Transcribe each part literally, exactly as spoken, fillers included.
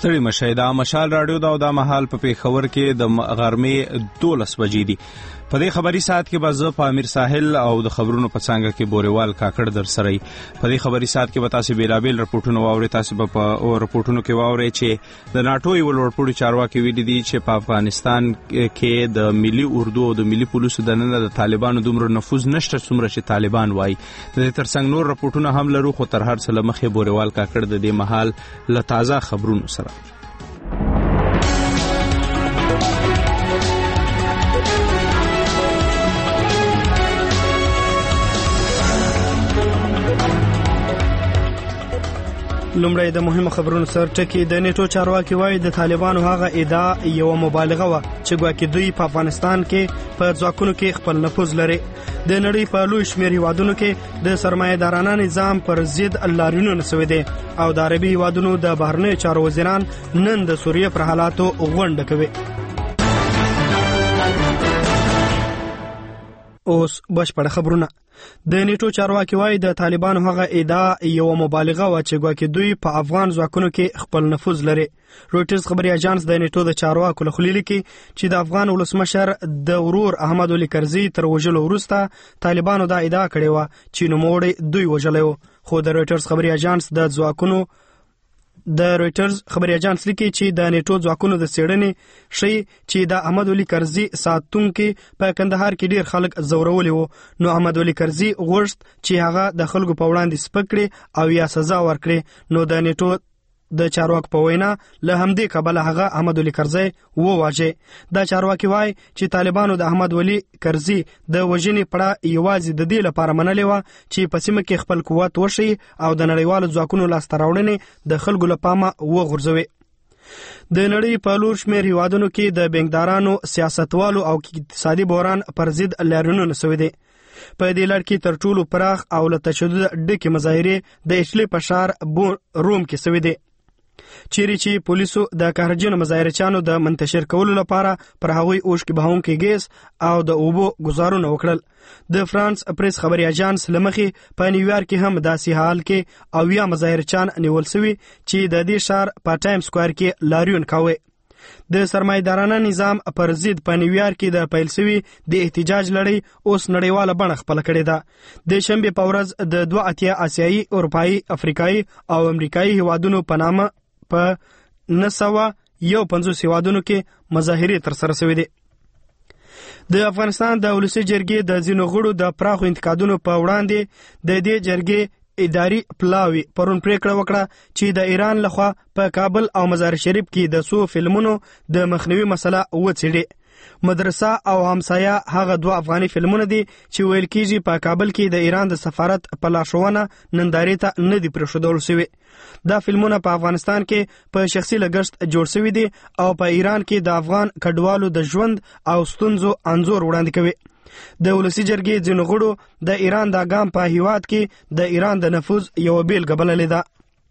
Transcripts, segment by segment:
ستړي مشئ. دا مشال راډیو دا او دا مهال په پیښور کې د غرمې دولس بجې دي. په دې خبري ساعت کې به زه په امیر ساحل او د خبرونو په څانګه کې بوريوال کاکړ در سره. په دې خبري ساعت کې به تاسو بیلابیل رپورټونه واورئ. تاسو به په رپورټونو کې واورئ چې د ناټو یو لوړپوړي چارواکي ویلي دي چې په افغانستان کې د ملي اردو او د ملي پولیسو دننه د طالبانو دومره نفوذ نشته څومره چې طالبان وایي. د دې ترڅنګ نور رپورټونه هم لرو، خو تر هر څه له مخې بوريوال کاکړ د دې مهال له تازه خبرونو سره. لومړی د مهمو خبرونو سر ټکی. د نیټو چارواکي وایي د طالبانو هغه ادعا یو مبالغه و چې ګواکې دوی په افغانستان کې په ځواکونو کې خپل نفوذ لري. د نړۍ په لوی شمېر هیوادونو کې د سرمایه‌دارانه نظام پر ضد لارښوونې شوې دي او د عربي هیوادونو د بهرنیو چارو وزیران نن د سوریه پر حالاتو غونډه کوي. اوس بشپړ خبرونه. د نیټو چارواکي وایي د طالبانو هغه ادعا یو مبالغه و چې ګواکې دوی په افغان ځواکونو کې خپل نفوذ لري. رویټرز خبري اژانس د نیټو د چارواکو له خوا لیکي چې د افغان ولسمشر د ورور احمد علي کرزي تر وژلو وروسته طالبانو دا ادعا کړې و چې نوموړی دوی وژلی و. خو د رویټرز خبري اژانس د ځواکونو د رویټرز خبري اژانس لیکي چې د نیټو ځواکونو د څېړنې شي چې د احمد علي کرزي ساتونکي په کندهار کې ډیر خلک زورولي وو. نو احمد علي کرزي غوښت چې هغه د خلکو په وړاندې سپک کړي او یا سزا ورکړي. نو د نیټو د چارواکو په وینا له همدې کبله هغه احمد علي کرزي وواژه. دا چارواکي وایي چې طالبانو د احمد علي کرزي د وژنې پړه یوازې د دې لپاره منلې و چې په سیمه کې خپل قوت وشي او د نړیوالو ځواکونو لاسته راوړنې د خلکو له پامه وغورځوي. د نړۍ په لوړ شمېر هیوادونو کې د بانکدارانو، سیاستوالو او اقتصادي بحران پر ضد لارښوونې شوې دي. په دې لړ کې تر ټولو پراخ او له تشدد ډکې مظاهرې د ایټالي په ښار روم کې شوې دي، چیرې چې پولیسو د قهرجنو مظاهرچیانو د منتشر کولو لپاره پر هغوی اوښکې بهونکي ګیس او د اوبو ګزارونه وکړل. د فرانس پریس خبري اژانس له مخې په نیویارک کې هم داسې حال کې اویا مظاهرچیان نیول شوي چې د دې ښار په ټایم سکویر کې لاریون کاوه. د سرمایه‌دارانه نظام پر ضد په نیویارک کې د پیل شوي د احتجاج لړۍ اوس نړیواله بڼه خپله کړې ده. د شنبې په ورځ د دوه اتیا آسیایي، اروپایي، افریقایي او امریکایي هیوادونو په نامه په نه سوه یو پنځوس هیوادونو کې مظاهرې ترسره شوې دي. د افغانستان د ولسي جرګې د ځینو غړو د پراخو انتقادونو په وړاندې د دې جرګې اداري پلاوي پرون پریکړه وکړه چې د ایران لخوا په کابل او مزار شریف کې د سو فلمونو د مخنیوي مسله وڅېړي. مدرسه او همسایه هغه دوه افغاني فلمونه دي چې ویل کېږي په کابل کې د ایران د سفارت په لارښوونه نندارې ته نه دي پرېښودل شوي. دا فلمونه په افغانستان کې په شخصي لګښت جوړ شوي دي او په ایران کې د افغان کډوالو د ژوند او ستونزو انځور وړاندې کوي. د ولسي جرګې ځینو غړو د ایران د ګام په هیواد کې د ایران د نفوذ یو بیلګه بللې ده.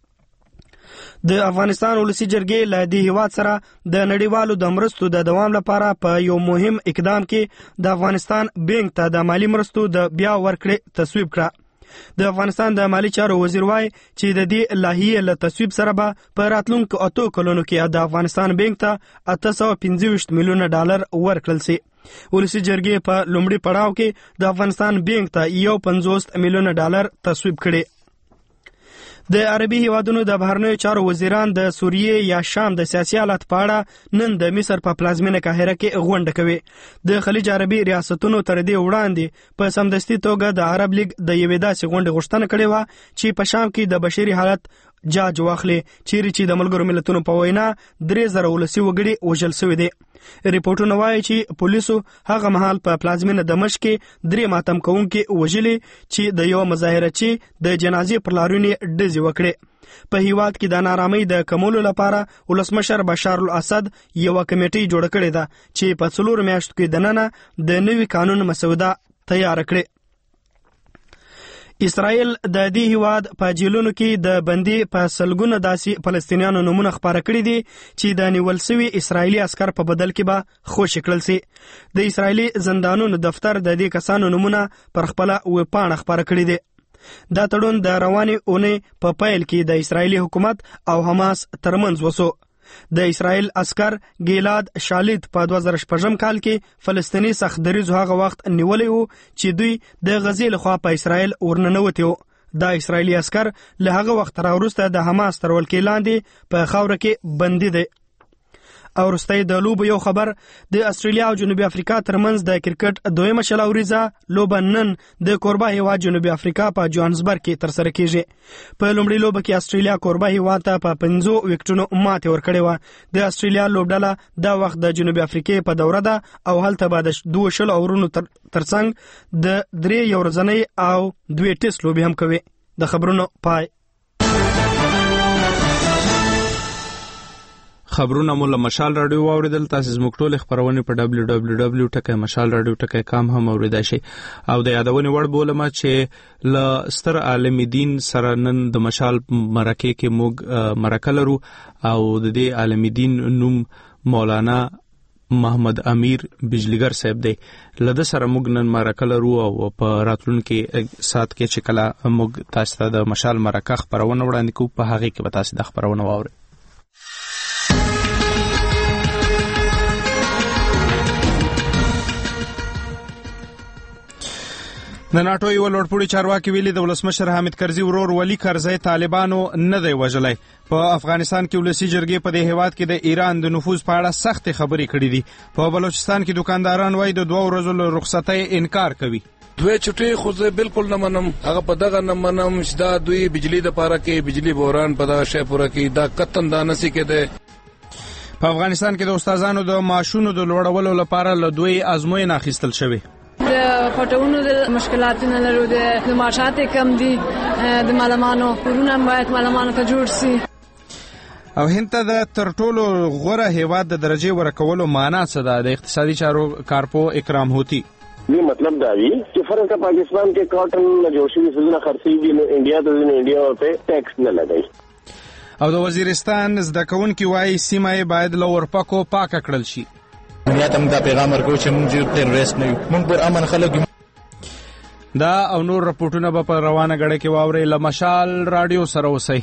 د افغانستان ولسي جرګې له دې هیواد سره د نړیوالو د مرستو د دوام لپاره په یو مهم اقدام کې د افغانستان بانک ته د مالی مرستو د بیا ورکړې تصویب کړه. د افغانستان د مالی چارو وزیر وایي چې د دې لایحې له تصویب سره به په راتلونکو اتو کلونو کې د افغانستان بانک ته اته سوه پنځه ویشت میلیونه ډالر ورکړل شي. ولسي جرګې په لومړي پړاو کې د افغانستان بانک ته یو پنځوس میلیونه ډالر تصویب کړي. د عربي هیوادونو د بهرنیو چارو وزیران د سوریې یا شام د سیاسي حالت په اړه نن د مصر په پلازمینه قاهره کې غونډه کوي. د خلیج عربي ریاستونو تر دې وړاندې په سمدستي توګه د عرب لیگ د یوې داسې غونډې غوښتنه کړې وه چې په شام کې د بشري حالت جاج واخلي، چیرې چې د ملګرو ملتونو په وینا درې زره ولسي وګړي وژل شوي دي. ریپورټونه وایي چې پولیسو هغه مهال په پلازمینه دمشق کې درې ماتم کوونکي وژلي چې د یو مظاهرچي د جنازې پر لارونې ډزې وکړې. په هیواد کې د نارامۍ د کمولو لپاره ولسمشر بشار الاسد یوه کمیټۍ جوړه کړې ده چې په څلور میاشتو کې دننه د نوي قانون مسوده تیار کړي. اسرائیل د دې هیواد په جیلونو کې د بندي په سلګونه داسې فلسطینیانو نومونه خپاره کړي دي چې د نیول شوي اسرائیلي عسکر په بدل کې به خوشي کړل شي. د اسرائیلي زندانونو دفتر د دې کسانو نومونه پر خپله ویبپاڼه خپاره کړي دي. دا تړون د روانې اونۍ په پیل کې د اسرائیلي حکومت او حماس ترمنځ وسو. د اسرائیل عسكر ګیلاد شالید په دوه زره شپږم کال کې فلسطیني سختدریزو هغه وخت نیولې وو چې دوی د غزې لخوا په اسرائیل ورننوتي وو. دا اسرائیلي عسكر له هغه وخت راوروسته د حماس تر ولکې لاندې په خاوره کې بندي دي. او وروستی د لوبو یو خبر، د استرالیا او جنوبي افریقا ترمنځ د کرکټ دویمه شل اوریزه لوبه نن د کوربه هیواد جنوبي افریقا په جوهانسبرګ کې ترسره کیږي. په لومړي لوبه کې استرالیا کوربه هیواد ته په پنځو وکټونو ماتې ورکړې وه. د استرالیا لوبډله دا وخت د جنوبي افریقا په دوره ده او هلته به د دوه شل اورونو تر ترڅنګ د درې یو ورځنۍ او دوه ټیسټ لوبې هم کوي. د خبرونو پای. خبرونه مو له مشال رادیو واوریدل. تاسو زموږ ټول خبرونه په دبلیو دبلیو دبلیو ډاٹ مشال رادیو ډاٹ کام هم اوریدای شئ. او د یادونې وړ بولم چې ل ستر عالم دین سره نن د مشال مرکه کې موږ مرکه لرو او د دې عالم دین نوم مولانا محمد امیر بجلیګر صاحب دی. لده سره موږ نن مرکه لرو او په راتلونکي سات کې چې کله موږ تاسو ته د مشال مرکه خبرونه وړاندې کوو په هغه کې به تاسو د خبرونه واورئ. د ناټو یو لوړپوړي چارواکي ویلي د ولسمشر حامد کرزي ورور ولی کرزي طالبانو نه دی وژلی. په افغانستان کې ولسی جرګې په دې هیواد کې د ایران د نفوذ په اړه سخت خبرې کړې دي. په بلوچستان کې دکانداران وایي د دوه ورځو رخصتۍ انکار کوي. دوی چټي خو زه بالکل نه منم، هغه په دغه نه منم چې دا دوی بجلی د پاره کې بجلی بحران په دغه شی پوره کې دا قطن دا نسی کېده. په افغانستان کې د استادانو د معاشونو د لوړولو لپاره له دوی ازموینه اخیستل شوې. د پټونو د مشکلات نه لرو، د معاشات کم دي، د معلمانو کورونه باید معلمانو ته جوړ شي. او هند ته د تر ټولو غوره هیواد د درجه ورکولو معنا څه ده؟ د اقتصادي چارو کارپو اکرام هوتی. یہ مطلب دا وی چې فرض کړه پاکستان کې کاټن نه جوړ شوی څه خرڅي دي نو انډیا ته د انډیا په ټیکس نه لګي. او د وزیرستان زده کوونکي وایي سیمه باید له ورپکو پاک کړل شي. دنیا ته موږ دا پیغام ورکوو چې موږ ټیرریست نه یو، موږ پر امن خلک یو. دا او نور رپورټونه به په روانه غړې کې واورئ. له مشال رادیو سره اوسئ.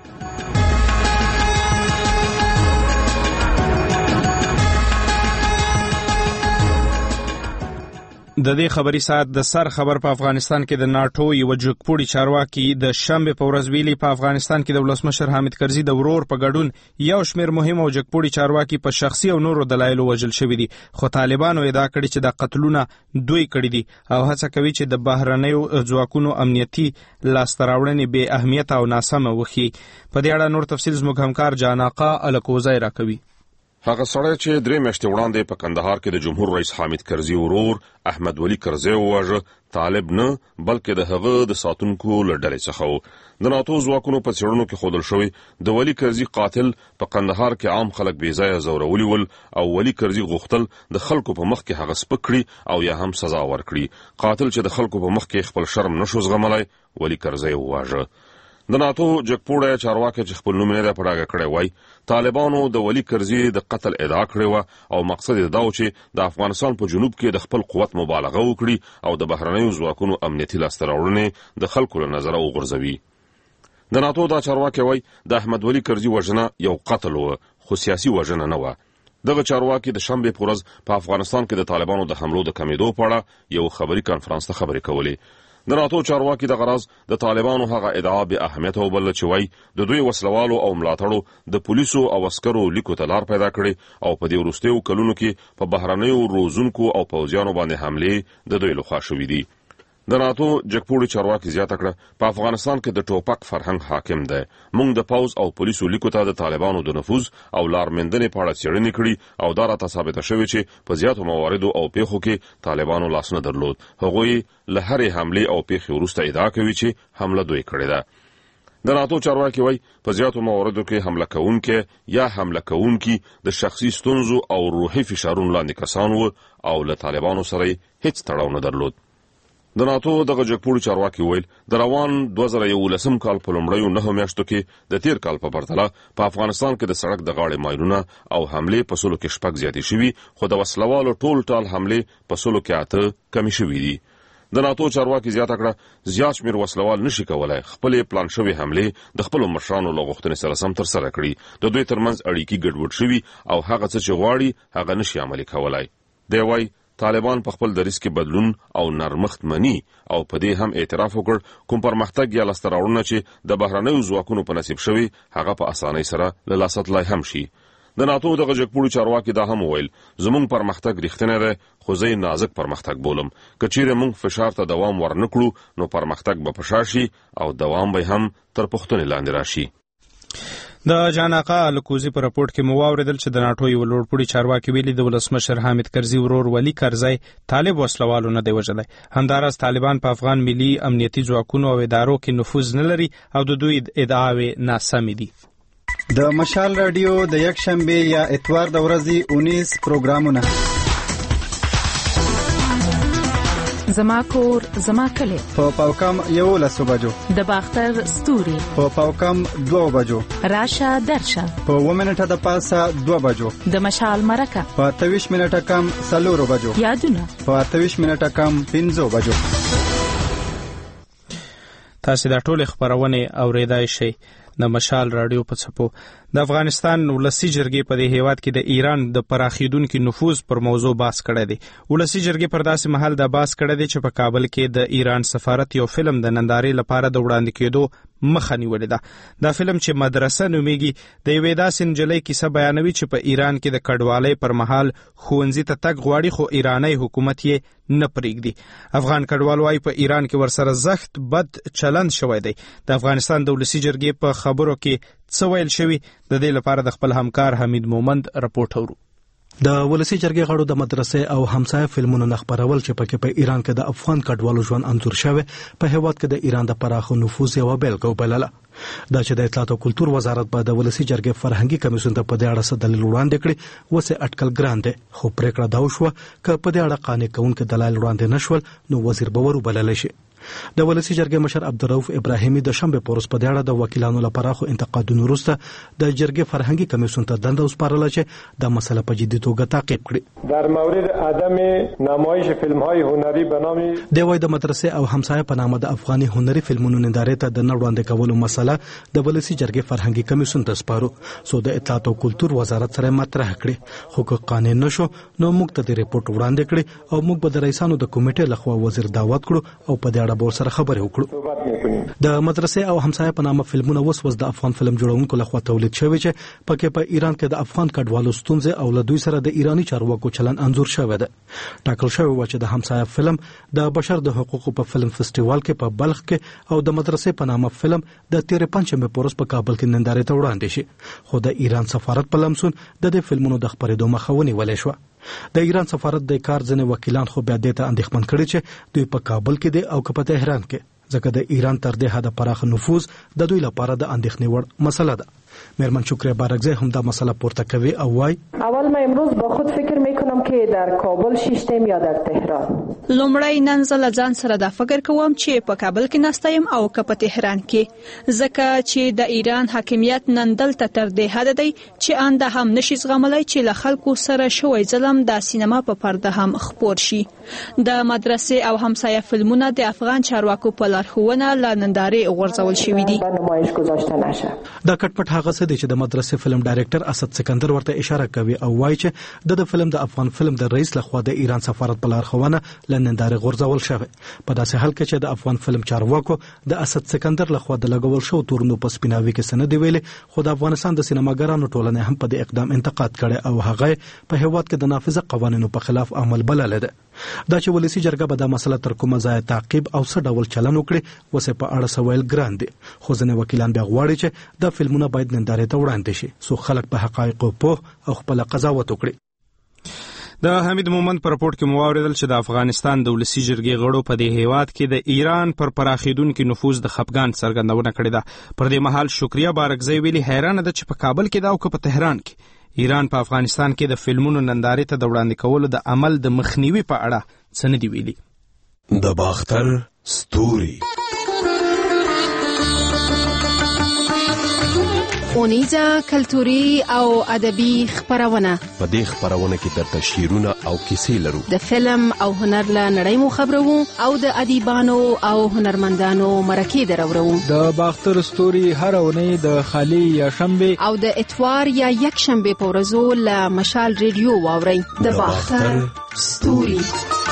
د دې خبري سات د سر خبر په افغانستان کې د ناټو یو جګپوړي چارواکي د شنبه په ورځ ویلي په افغانستان کې د ولسمشر حامد کرزي د ورور په ګډون یو شمېر مهم او جګپوړي چارواکي په شخصي او نورو دلایلو وژل شوي دي. خو طالبانو ادعا کړې چې د قتلونه دوی کړي دي او هڅه کوي چې د بهرنیو ځواکونو امنیتي لاسته راوړنې بې اهمیت او ناسمه وښيي. په دې اړه نور تفصیل زموږ همکار جاناقا الکوزی راکوي. هغه سړی چې درې میاشتې وړاندې په کندهار کې د جمهور رئیس حامد کرزي ورور احمد ولی کرزي وواژه طالب نه بلکې د هغه د ساتونکو له ډلې څخه و. د ناتو ځواکونو په څېړنو کې ښودل شوی د ولی کرزي قاتل په کندهار کې عام خلک بې ځایه ځورولي ول او ولی کرزي غوښتل د خلکو په مخ کې هغه سپک کړي او یا هم سزا ورکړي. قاتل چې د خلکو په مخ کې خپل شرم نشو زغملای ولی کرزي وواژه. د ناتو جګپوړی چارواکي چې خپل نوم یې په ډاګه کړی وای طالبانو د ولی کرزي د قتل ادعا کړې و او مقصد یې دا و چې د افغانستان په جنوب کې د خپل قوت مبالغه وکړي او د بهرنیو ځواکونو امنیتي لاسته راوړنې د خلکو له نظره وغورځوي. د ناتو دا چارواکي وای د احمد ولی کرزي وژنه یو قتل و خو سیاسي وژنه نه و. دغه چارواکي د شنبه په ورځ په افغانستان کې د طالبانو د حملو د کمیدو په اړه یو خبري کانفرنس ته خبرې کولې. د ناتو چارواکي د غرض د طالبانو هغه ادعا به اهمیت او بل چې وای د دوی وسلوالو او ملاتړو د پولیسو او عسکرو لیکو ته لار پیدا کړي او په دې وروستیو کلونو کې په بهرنیو روزونکو او پوځیانو باندې حمله د دوی لخوا شوې دي. د ناتو جګپوړي چارواکي زیاته کړه په افغانستان کې د ټوپک فرهنګ حاکم دی. موږ د پوځ او پولیسو لیکو ته د طالبانو د نفوذ او لارمندنې په اړه څېړنې کړي او دا راته ثابته شوې چې په زیاتو مواردو او پیښو کې طالبانو لاس نه درلود. هغوی له هرې حملې او پیښې وروسته ادعا کوي چې حمله دوی کړې ده. د ناتو چارواکي وای په زیاتو مواردو کې حمله کوونکي یا حمله کوونکي د شخصي ستونزو او روحي فشارونو لاندې کسان وو او له طالبانو سره هیڅ تړاو نه درلود. د ناتو دغه جګپوړي چارواکي ویل د روان دوه زره یولسم کال په لومړیو نهو میاشتو کې د تیر کال په پرتله په افغانستان کې د سړک د غاړې ماینونه او حملې په سلو کې شپږ زیاتې شوي خو د وسلوالو ټول ټال حملې په سلو کې اته کمې شوي دي. د ناتو چارواکي زیاته کړه زیات شمیر وسلوال نشي کولای خپل پلان شوی حمله د خپل مشرانو لغښتنې سره سم تر سره کړي د دوی ترمنځ اړیکی ګډوډ شوي او هغه څه چې غواړي هغه نشي عملي کولای دی وای طالبان په خپل دریس کې بدلون او نرمښت مني او په دې هم اعتراف وکړ کوم پرمختګ یا لستراوړنه چې د بهرنیو ځواکونو په نصیب شوی هغه په اسانۍ سره له لاسه تلای هم شي د ناتو د غجکپوړو چارواکي دا هم وویل زموږ پرمختګ رښتینی دی خو زه نازک پرمختګ بولم که چیرې موږ فشار ته دوام ورنکړو نو پرمختګ به په شا شي او دوام به هم تر پوښتنې لاندې راشي د جان آقا الکوزي په راپورټ کې مو واوریدل چې د ناټو یو لوړپوړي چارواکي ویلي د ولسمشر حامد کرزي ورور ولی کرزی طالب وسلوالو نه دی وژلی همداراز طالبان په افغان ملي امنیتي ځواکونو او ادارو کې نفوذ نه لري او د دوی ادعاوې ناسمې دي د مشال رادیو د یک شنبه یا اتوار د ورځې اونیس پروګرامونه زما کور زما کلی په پاوکم یو لسو بجو د باختر ستوري په پاوکم دو بجو راشه درشه په و منټه د پاسه دو بجو د مشال مرکه په ترویش منټه کم سلورو بجو یادونه په ترویش منټه کم پنځو بجو تاسو دا ټول خبرونه اوریدای شئ د مشال رادیو په څپو د افغانستان ولسی جرګې په دې هیواد کې د ایران د پراخیدونکو نفوذ پر موضوع بحث کړی دی ولسی جرګې پر داسې محل د بحث کړی دی چې په کابل کې د ایران سفارت یو فلم د نندارې لپاره د وړاندې کېدو مخه نیولې ده دا فلم چې مدرسه نومیږي د یوې داسې نجلۍ کیسه بیانوي چې په ایران کې د کډوالۍ پر مهال ښوونځي ته تګ غواړي خو ایرانی حکومت یې نه پرېږدي افغان کډوال وايي په ایران کې ورسره زخت بد چلند شوی دی د افغانستان د ولسی جرګې په خبرو کې څه ویل شوي د دې لپاره د خپل همکار حمید مومند راپورټ اورو د ولسی جرګې غړو د مدرسې او همسایه فلمونو نخبرول چې پکې په ایران کې د افغان کډوالو ژوند انځور شوی په هیواد کې د ایران د پراخو نفوذ یو بیلګه وبلله دا چې د اطلاعات او کلتور وزارت په د ولسی جرګې فرهنګي کمیسیون ته په دې اړه څه دلیل وړاندې کړي وسه اټکل ګران دي خو پریکړه دا وشوه چې په دې اړه قانع کوونکې دلایل وړاندې نشول نو وزیر به وربلل شي د ولسی جرګې مشر عبدالرؤف ابراهیمي د شنبه پورس په دې اړه د وکیلانو لپاره خو انتقادونو وروسته د جرګې فرهنګي کمیسیون ته دنده وسپارله چې د مسله په جدي توګه تعقیب کړي در مورد عدم نمایش فیلم‌های هنری به نام د وای د مدرسې او همسایه په نامه د افغاني هنري فلمونو نندارې ته د وړاندې کولو مسله د ولسی جرګې فرهنګي کمیسیون ته سپارو سو د اطلاعات او کلتور وزارت سره مطرح کړي خو که قانون نشو نو موږ ته د ریپورت وړاندې کړي او موږ به د رئیسانو د کمیټې لخوا وزیر دعوت کړو او په دې اړه به سره خبرې وکړو د مدرسې او همسایه په نامه فلمونه وس وس د افغان فلم جوړونکو لخوا تولید شوی چې پکې په ایران کې د افغان کډوالو ستونزې او له دوی سره د ایرانی چارواکو چلن انځور شوی دی ټاکل شوی و چې د همسایه فلم د بشر د حقوقو په فلم فستیوال کې په بلخ کې او د مدرسې په نامه فلم د تیر پنځمه پورس په کابل کې نندارې ته وړاندې شي خو د ایران سفارت په لمسون د دې فلمونو د خبرېدو مخه ونیولې شو د ایران سفارت د کار ځنې وکیلان خو بیا د ته اندېښمن کړي چې دوی په کابل کې دي او په تهران کې ځکه د ایران تر دې حد پراخ نفوذ د دوی لپاره د اندېښنې وړ مسله ده مهرمن شکریه بارکزی هم دا مسئله پورته کوي او وای اول ما امروز با خود فکر میکنم که در کابل شیشتم یا در تهران لومړی نن زه ځان سره دا فکر کوم چې په کابل کې ناستم او که په تهران کې ځکه چې د ایران حاکمیت نن دلته تر دې حد دی چې آنده هم نشي زغملای چې له خلکو سره شوی ظلم د سینما په پرده هم خپور شي د مدرسې او همسایه فلمونه د افغان چارواکو په لارښوونه له نندارې غورځول شوي دي دا کټپټ هغه څه دی چې د مدرسې فلم ډایرکټر اسد سکندر ورته اشاره کوي او وایي چې د فلم د افغان فلم د رئیس لخوا د ایران سفارت په لارښوونه لنندارې غورځول شوی په داسې حال کې چې د افغان فلم چارواکو د اسد سکندر لخوا د لګول شو تورنو په سپیناوي کې سند ویلي خو د افغانستان د سینماګرانو ټولنې هم په دې اقدام انتقاد کړي او هغه په هیواد کې د نافذه قوانینو په خلاف عمل بلل ده دا چې ولسی جرګه به د مسله تر کومه ځای تعقیب او څه ډول چلن وکړي وسه په اړه سوال ګران دي خو ځنې وکیلان بیا غواړي چې د فلمونه باید نندارې ته وړاندې شي سو خلک په حقایقو پوه او خپل قضاوت وکړي د حمید مومند پر راپورټ کې مو واوریدل چې د افغانستان د ولسی جرګې غړو په دې هیواد کې د ایران پر پراخیدونکو نفوذ د خپګان څرګندونه کړې ده پر دې مهال شکریه بارکزی ویلي حیرانه ده چې په کابل کې دا او په تهران کې ایران په افغانستان کې د فلمونو نندارې ته د وړاندې کولو د عمل د مخنیوي په اړه څه نه دی ویلي د باختر ستوري اونیزه کلتوري او ادبي خبرونه. په دې خبرونه کې درته شعرونه او کیسې لرو. د فلم او هنر له نړۍ مو خبرو او د ادیبانو او هنرمندانو مرکې درورو. د باختر ستوري هر اونۍ د خالی یا شنبه او د اتوار یا یک شنبه په ورځو له مشال ریډیو واوري. د باختر ستوري.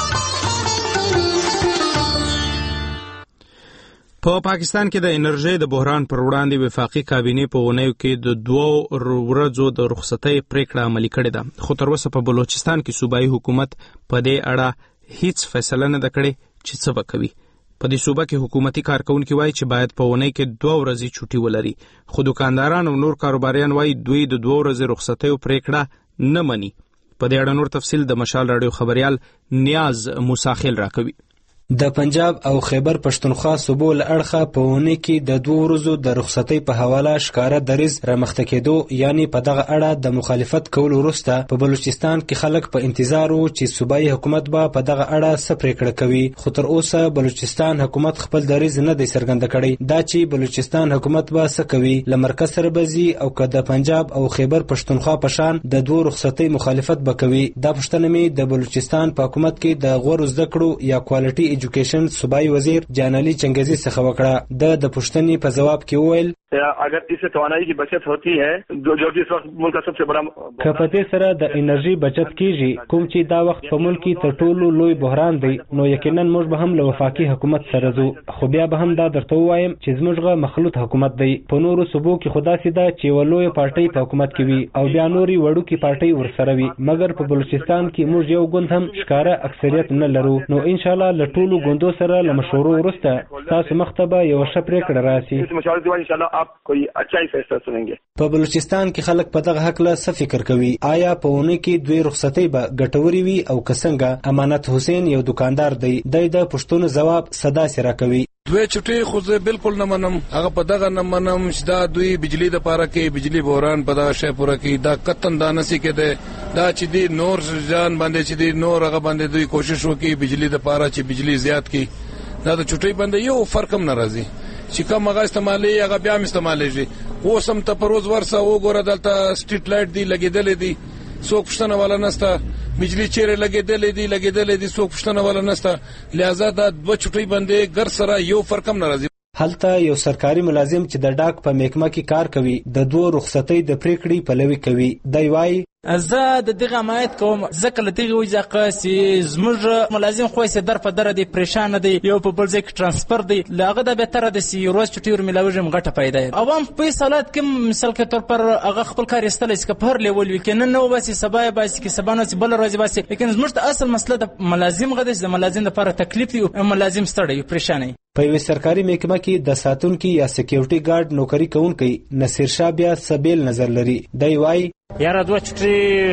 په پاکستان کې د انرژي د بحران پر وړاندې وفاقي کابینه په اونیو کې د دوو ورځو د رخصتۍ پریکړه عملي کړې ده، خو تر اوسه په بلوچستان کې صوبایي حکومت په دې اړه هیڅ فیصله نه ده کړې چې څه به کوي. په دې صوبه کې حکومتي کارکونکي وایي چې باید په اونۍ کې دوه ورځې چوټي ولري، خو دکانداران او نور کاروباریان وایي دوی د دوه ورځې رخصتۍ پریکړه نه مني. په دې اړه نور تفصیل د مشال رادیو خبريال نیاز موساخیل راکوي. د پنجاب او خیبر پښتونخوا صوبو له اړخه په اونۍ کې د دوه ورځو د رخصتۍ په حواله ښکاره دریځ رامخته کېدو، یعنی په دغه اړه د مخالفت کولو وروسته په بلوچستان کې خلک په انتظار وو چې صوبایي حکومت به په دغه اړه څه پریکړه کوي، خو تر اوسه بلوچستان حکومت خپل دریځ نه دی څرګند کړی. دا چې بلوچستان حکومت به څه کوي، له مرکز سره به ځي او که د پنجاب او خیبر پښتونخوا په شان د دوه رخصتۍ مخالفت به کوي. دا پوښتنه مې د بلوچستان په حکومت کې د غوړ زده کړو یا کوالټي ایجوکیشن صوبائی وزیر جانالی چنگیزی څخه وکړه. د د پوښتنې په جواب کې وویل اگر اس سے توانائی کی بچت ہوتی ہے جو جو کہ اس وقت ملک کا سب سے بڑا کپته سره د انرژي بچت کیږي، کوم چې دا وخت په ملک کې تر ټولو لوی بحران دی، نو یقینا موږ به هم له وفاقي حکومت سره ځو. خو بیا به هم دا درته وایم چې زموږه مخلوط حکومت دی. په نورو صوبو کې خدا سیده چې ولوی پارټي په حکومت کې وي او بیا نوري وړو کې پارټي ورسره وي، مګر په بلوچستان کې موږ یو ګوند هم ښکارا اکثریت نه لرو. نو ان شاء الله له ټولو ګوندو سره له مشورو وروسته تاسو مختبه یو شپره کړه راسي. ان شاء الله آپ کوئی اچھا فیصله سننګي. په بلوچستان کې خلک په دغه حق له څه فکر کوي؟ آیا په اونۍ کې دوی رخصتۍ به ګټوري وي او کسنګه؟ امانت حسین یو دکاندار دی، د د پښتون جواب صدا سره کوي. دوی چټي خو زه بالکل نه منم، هغه په دغه نه منم چې دا دوی بجلی د پاره کې بجلی بحران په دغه شی پوره کې دا کتن دانسي کې ده، دا چې دی نور جان باندې چې دی نور هغه باندې دوی کوشش وکړي بجلی د پاره چې بجلی زیات کړي. دا د چټي باندې یو فرق هم ناراضي چې کوم هغه استعمالي هغه بیا استعمالېږي. اوسم ته پروز ورسه وګوره دلته سټریټ لایټ دی لګیدلې دي، څوک پښتنه والا نسته، بجلی چیرې لګیدلې دي لګیدلې دي څوک پښتنه والا نسته. لہذا دا دوه چټي باندې ګر سره یو فرق هم ناراضي. هلته یو سرکاري ملازم چې د ډاک په محکمه کې کار کوي د دوه رخصتۍ د پریکړې پلوي کوي. دی وايي زه د دغه حمایت کوم، ځکه له دغه وجه چې زموږ ملازم خو یې در په دره دی پریشان دی، یو په بل ځای کې ترانسفر دی، له هغه د بهتره دی چې یو ورځ چټي ورمیلاوږي غټه پیدا وي. عوام په حالات کې مثال کې تور پر هغه خپل کار ایستلی چې په هر لیول وي کې نه نو بس سبا یې بس کې سبا نه بل ورځ بس، لیکن زموږ ته اصل مسله د ملازم غدي د ملازم لپاره تکلیف دی، ملازم ستړی پریشان دی. په یو سرکاري محکمه کې د ساتونکو یا سکیورټي ګارد نوکری کوونکی نصیر شاه بیا سبیل نظر لري. دی وايي یاره دوه چټي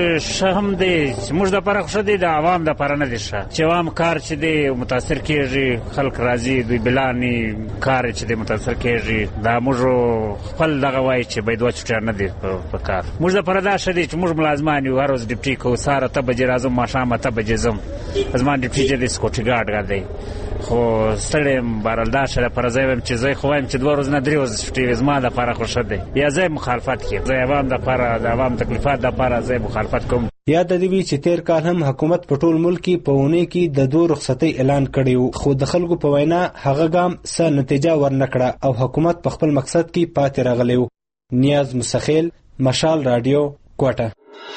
شهم دی موږ د پاره خوشا دی د عوام د پاره نه دی ښه چې عوام کار چې دی متاثر کیږي، خلک راځي دوی بلانی کار چې دی متاثر کیږي. دا موږ خپل دغه وای چې به دوه چټي نه دی په کار. موږ د پاره دا ښه دی چې موږ ملازمان یو، هر ورځ ډیپټي کو ساره ته بجې راځم ماښام ته بجې زم ازمان ډیپټي دی سکوټي ګارد غاډي. خو ستړم بارلدا شره پر ځایم چې زه خو وایم چې دوه ورځې نه درې ورځې چټي زما د پاره خوشا دی. یا زه مخالفت کوم، زه عوام د پاره د عوام تکلیفات د پاره زه مخالفت کوم. یاد دی وی چې تیر کال هم حکومت په ټول ملک کې په اونۍ کې د دوه رخصتۍ اعلان کړی و، خو د خلکو په وینا هغه ګام څه نتیجه ورنکړه او حکومت په خپل مقصد کې پاتې راغلی و. نیاز مسخیل، مشال رادیو، کوټه.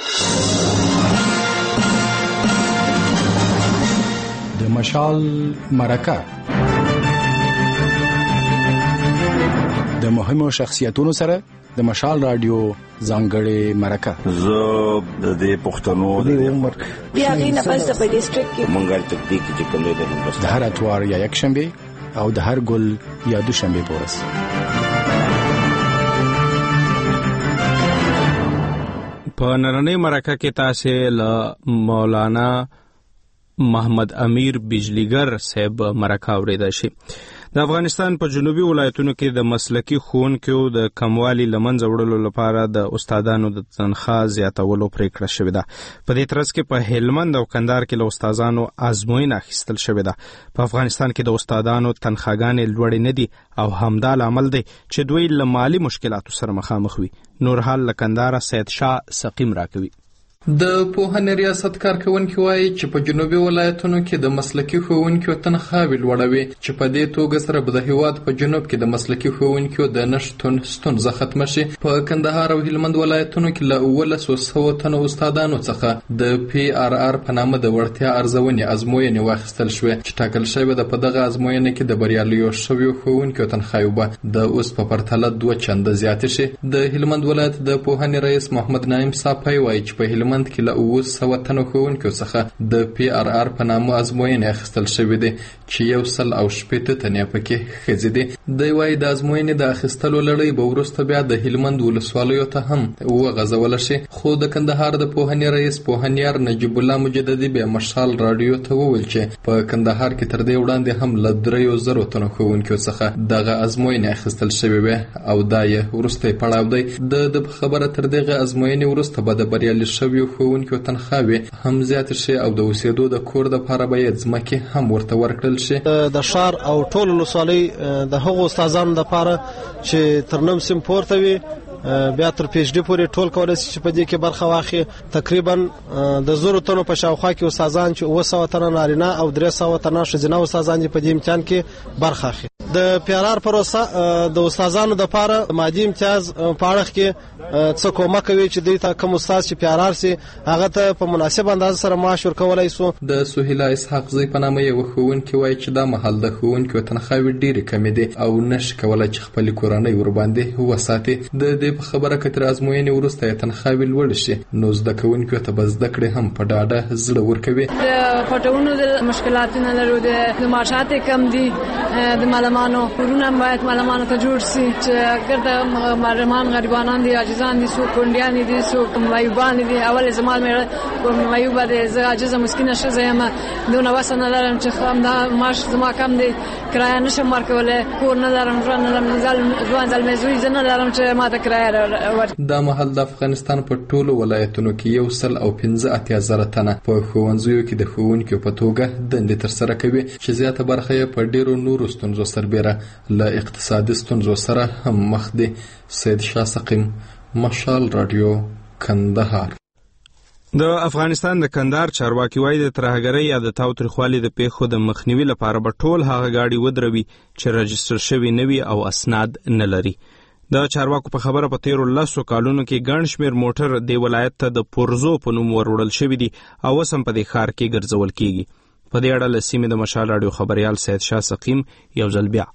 د مشال مرکه د مهمو شخصیتونو سره د مشال رادیو ځانګړې مرکه. زه د دې پښتنو د عمر بیا غینه پس په ډیسټریکټ کې مونږه تکتیک چې کوم دی د هر اتوار یا یک شنبه او د هر ګل یا دوشنبه پورس. په نرنۍ مرکه کې تاسو له مولانا محمد امیر بجلیګر صاحب مرکه اوریدل شي. د افغانستان په جنوبي ولایتونو کې د مسلکي ښوونکو د کموالي لمنځه وړلو لپاره د استادانو د تنخواه زیاتولو پریکړه شوې ده. په دې ترڅ کې په هلمند او کندهار کې له استادانو ازموینه اخیستل شوې ده. په افغانستان کې د استادانو تنخواګانې لوړې نه دي او همدا لامل دی چې دوی له مالي مشکلاتو سره مخامخ وي. نورحال له کندهار سید شاه سقیم راکوي. د پوهنې ریاست کارکونکي وایي چې په جنوبي ولایتونو کې د مسلکي ښوونکو تنخواوې لوړوي چې په دې توګه سره به د هیواد په جنوب کې د مسلکي ښوونکو د نشتون ستونزه ختمه شي. په کندهار او هلمند ولایتونو کې له اوولسو سوو تنو استادانو څخه د پی آر آر په نامه د وړتیا ارزونې ازموینې واخیستل شوې چې ټاکل شوې ده په دغه ازموینه کې د بریالیو شویو ښوونکو تنخواوې به د اوس په پرتله دوه چنده زیاتې شي. د هلمند ولایت د پوهنې رئیس محمد نعیم صافی وایي چې په هلمند کې له اووه سوه تنو ښوونکو څخه د پی آر آر په نامه ازموینې اخیستل شوې دي چې یو سل او شپېته تنې پکې ښځې دي. دی وایي د ازموینې د اخیستلو لړۍ به وروسته بیا د هلمند ولسوالیو ته هم وغځوله شي. خو د کندهار د پوهنې رئیس پوهنیار نجیب الله مجددي بیا مشال راډیو ته وویل چې په کندهار کې تر دې وړاندې هم له دریو زرو تنو ښوونکو څخه دغه ازموینې اخیستل شوې وې او دا یې وروستی پړاو دی. د خبره تر دغه ازموینې وروسته به د بریالي شویو ښوونکو تنخواوې هم زیات شي او د اوسېدو د کور دپاره به یې ځمکې هم ورته ورکړل شي. د ښار او ټول ولسوالۍ د هغو استادانو دپاره چې تر نیم سیم پورته وي بیا تر پی ایچ ډي پورې ټول کولی شي چې په دې کې برخه واخلي. تقریبا د زرو تنو په شاوخوا کې استادان چې اووه سوه تنه نارینه او درې سوه تنه ښځینه استادان دي په دې امتحان کې برخه اخلي. د پی آر آر پروسه د استادانو دپاره مادي امتیاز په اړه کې څه کومک کوي چې دوی ته کوم استاد چې پی آر آر سي هغه ته په مناسب انداز سره معاش ورکولی سو. د سهیلا اسحاق زی په نامه یو ښوونکي وایي چې دا مهال د ښوونکو تنخواوې ډېرې کمې دي او نشي کولی چې خپلې کورنۍ ورباندې وساتي. د دې په خبره که تر ازموینې وروسته یې تنخواوې لوړې شي نو زده کوونکو ته به زده کړې هم په ډاډه زړه ورکوي. د پټونو د مشکلاتونه لرو، د معاشات کم دي، د معلمانو کورونه باید معلمانو ته جوړ شي چې ګرد معلمان غریبانان دي، عاجزان دي، څوک کونډیان دي، څوک معیوبان دي. اول زما مې معیوبه دی، زه عاجزه مسکینه ښځه یم، دونه وس نه لرم چې همدا معاش زما کم دی، کرایه نشم ورکولی، کور نه لرم، ژوند نه لرم، ځوان زلمی زوی زه نه لرم چې ما ته کرایه ورکړي. دا مهال د افغانستان په ټولو ولایتونو کې یو سل او پنځه اتیا زره تنه په ښوونځیو کې د ښوونکو په توګه دندې ترسره کوي چې زیاته برخه یې په ډېرو نورو ستونزو سربیره له اقتصادي ستونزو سره هم مخ دي. سید شاه سقیم، مشال راډیو، کندهار. د افغانستان د کندهار چارواکي وایي د ترهګرۍ یا د تاوتریخوالي د پیښو د مخنیوي لپاره به ټول هغه ګاډي ودروي چې رجسټر شوي نه وي او اسناد نه لري. د چارواکو په خبره په تیرو لسو کالونو کې ګڼ شمېر موټر د ولایت ته د پرزو په نوم وروړل شوي دي او اوس هم په دې ښار کې ګرځول کیږي. په دې اړه له سیمې د مشال راډیو خبریال سید شاه سقیم یو ځل بیا.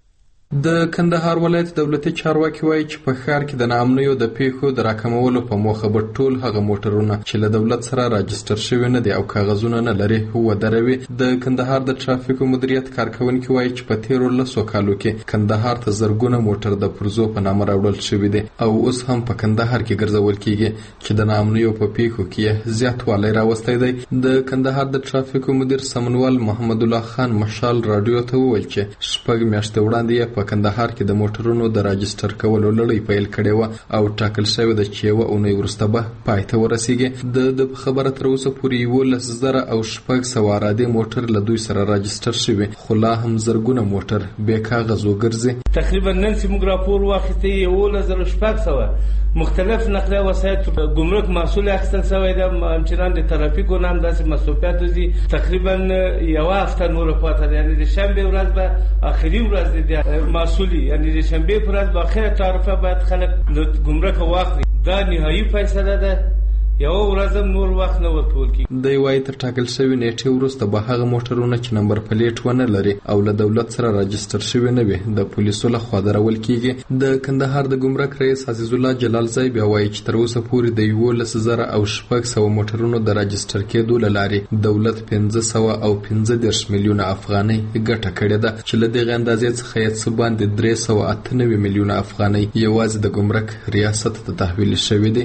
د کندهار ولایت دولتي چارواکي وایي چې په ښار کې د ناامنیو د پیښو د راکمولو په موخه به ټول هغه موټرونه چې له دولت سره راجستر شوي نه دي او کاغذونه نه لري ودروي. د کندهار د ترافیکو مدیریت کارکونکي وایي چې په تیرو لسو کالو کې کندهار ته زرګونه موټر د پرزو په نامه راوړل شوي دي او اوس هم په کندهار کې ګرځول کیږي چې د ناامنیو په پیښو کې زیاتوالی راوستی دی. د کندهار د ترافیکو مدیر سمنوال محمد الله خان مشال راډیو ته وویل چې شپږ میاشتې وړاندې په کندهار کې د موټرونو د راجستر کولو لړۍ پیل کړې وه او ټاکل شوې ده چې یوه اونۍ وروسته به پای ته ورسیږي. د د خبره تر اوسه پورې یولس زره او شپږ سوه ارادې موټر له دوی سره راجستر شوي خو لا هم زرګونه موټر بې کاغذ وګرځي. تقریبا نن چې موږ راپور واخیستی یولس زره شپږ سوه مختلف نقلیه وسایط ګمرک محصول اخیستل شوی ده. همچنان د ترافیکو نه هم داسې مصروفیات دي. تقریبا یوه هفته نوره پاته ده، یعنې د شنبې ورځ به آخري ورځ د محصولي، یعنې د شنبې پر ورځ به آخره تعرفه باید خلک د ګمرک واخلي. دا نهایي فیصله ده، یو ورځ هم نور وخت نه ورکول کیږي. دی وایي تر ټاکل شوې نیټې وروسته به هغه موټرونه چې نمبر پلیټ ونه لري او له دولت سره راجستر شوي نه وي د پولیسو لخوا درول کیږي. د کندهار د ګمرک رئیس عزیز الله جلال زی بیا وایي چې تر اوسه پورې د یولس زره او شپږ سوه موټرونو د راجستر کېدو له لارې دولت پنځه سوه او پنځه دېرش میلیونه افغانۍ ګټه کړې ده چې له دغې اندازې څخه یې څه باندې درې سوه اته نوي میلیونه افغانۍ یوازې د ګمرک ریاست ته تحویل شوي دي.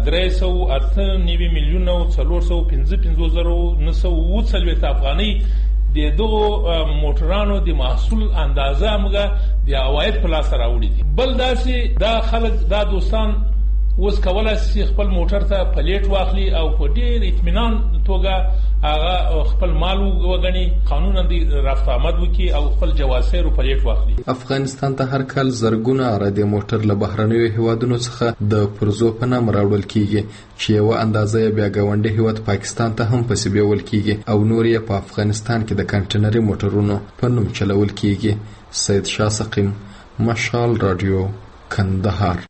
درې سوه اته نوي میلیونه او څلور سوه پنځه پنځوس زره نهه سوه اووه څلوېښت افغانۍ د دغو موټرانو د محصول اندازه موږ د عواید په لاس راوړي دي. بل داسې دا خلک دا دوستان اوس کولی شي خپل موټر ته پلیټ واخلي او په ډېر اطمینان توګه هغه خپل مال وګڼي، قانونا د رفت آمد وکړي او خپل جواسیر او پلیټ واخلي. افغانستان ته هر کال زرګونه عرادې موټر له بهرنیو هیوادونو څخه د پرزو په نام راوړل کیږي چې یوه اندازه یې بیا ګاونډي هیواد پاکستان ته هم پسې بیول کیږي او نور یې په افغانستان کې د کنټینري موټرونو په نوم چلول کیږي. سید شاه سقیم، مشال رادیو، کندهار.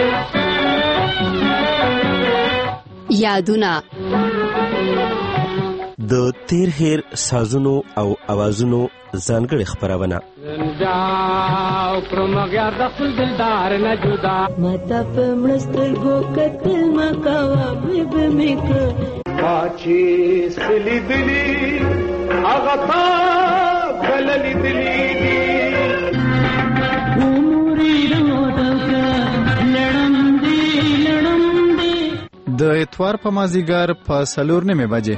یادونه د تیر هیر سازونو او اوازونو ځانګړې خپرونه. زنده کړم غیار د خپل دلدار نه جدا، ماته په مړسترګو کتل مکوه بیب میکړه، ما چې سلی دلی هغه تا بل لیدلی دي. د اتوار په مازیګر په څلور نیمې بجې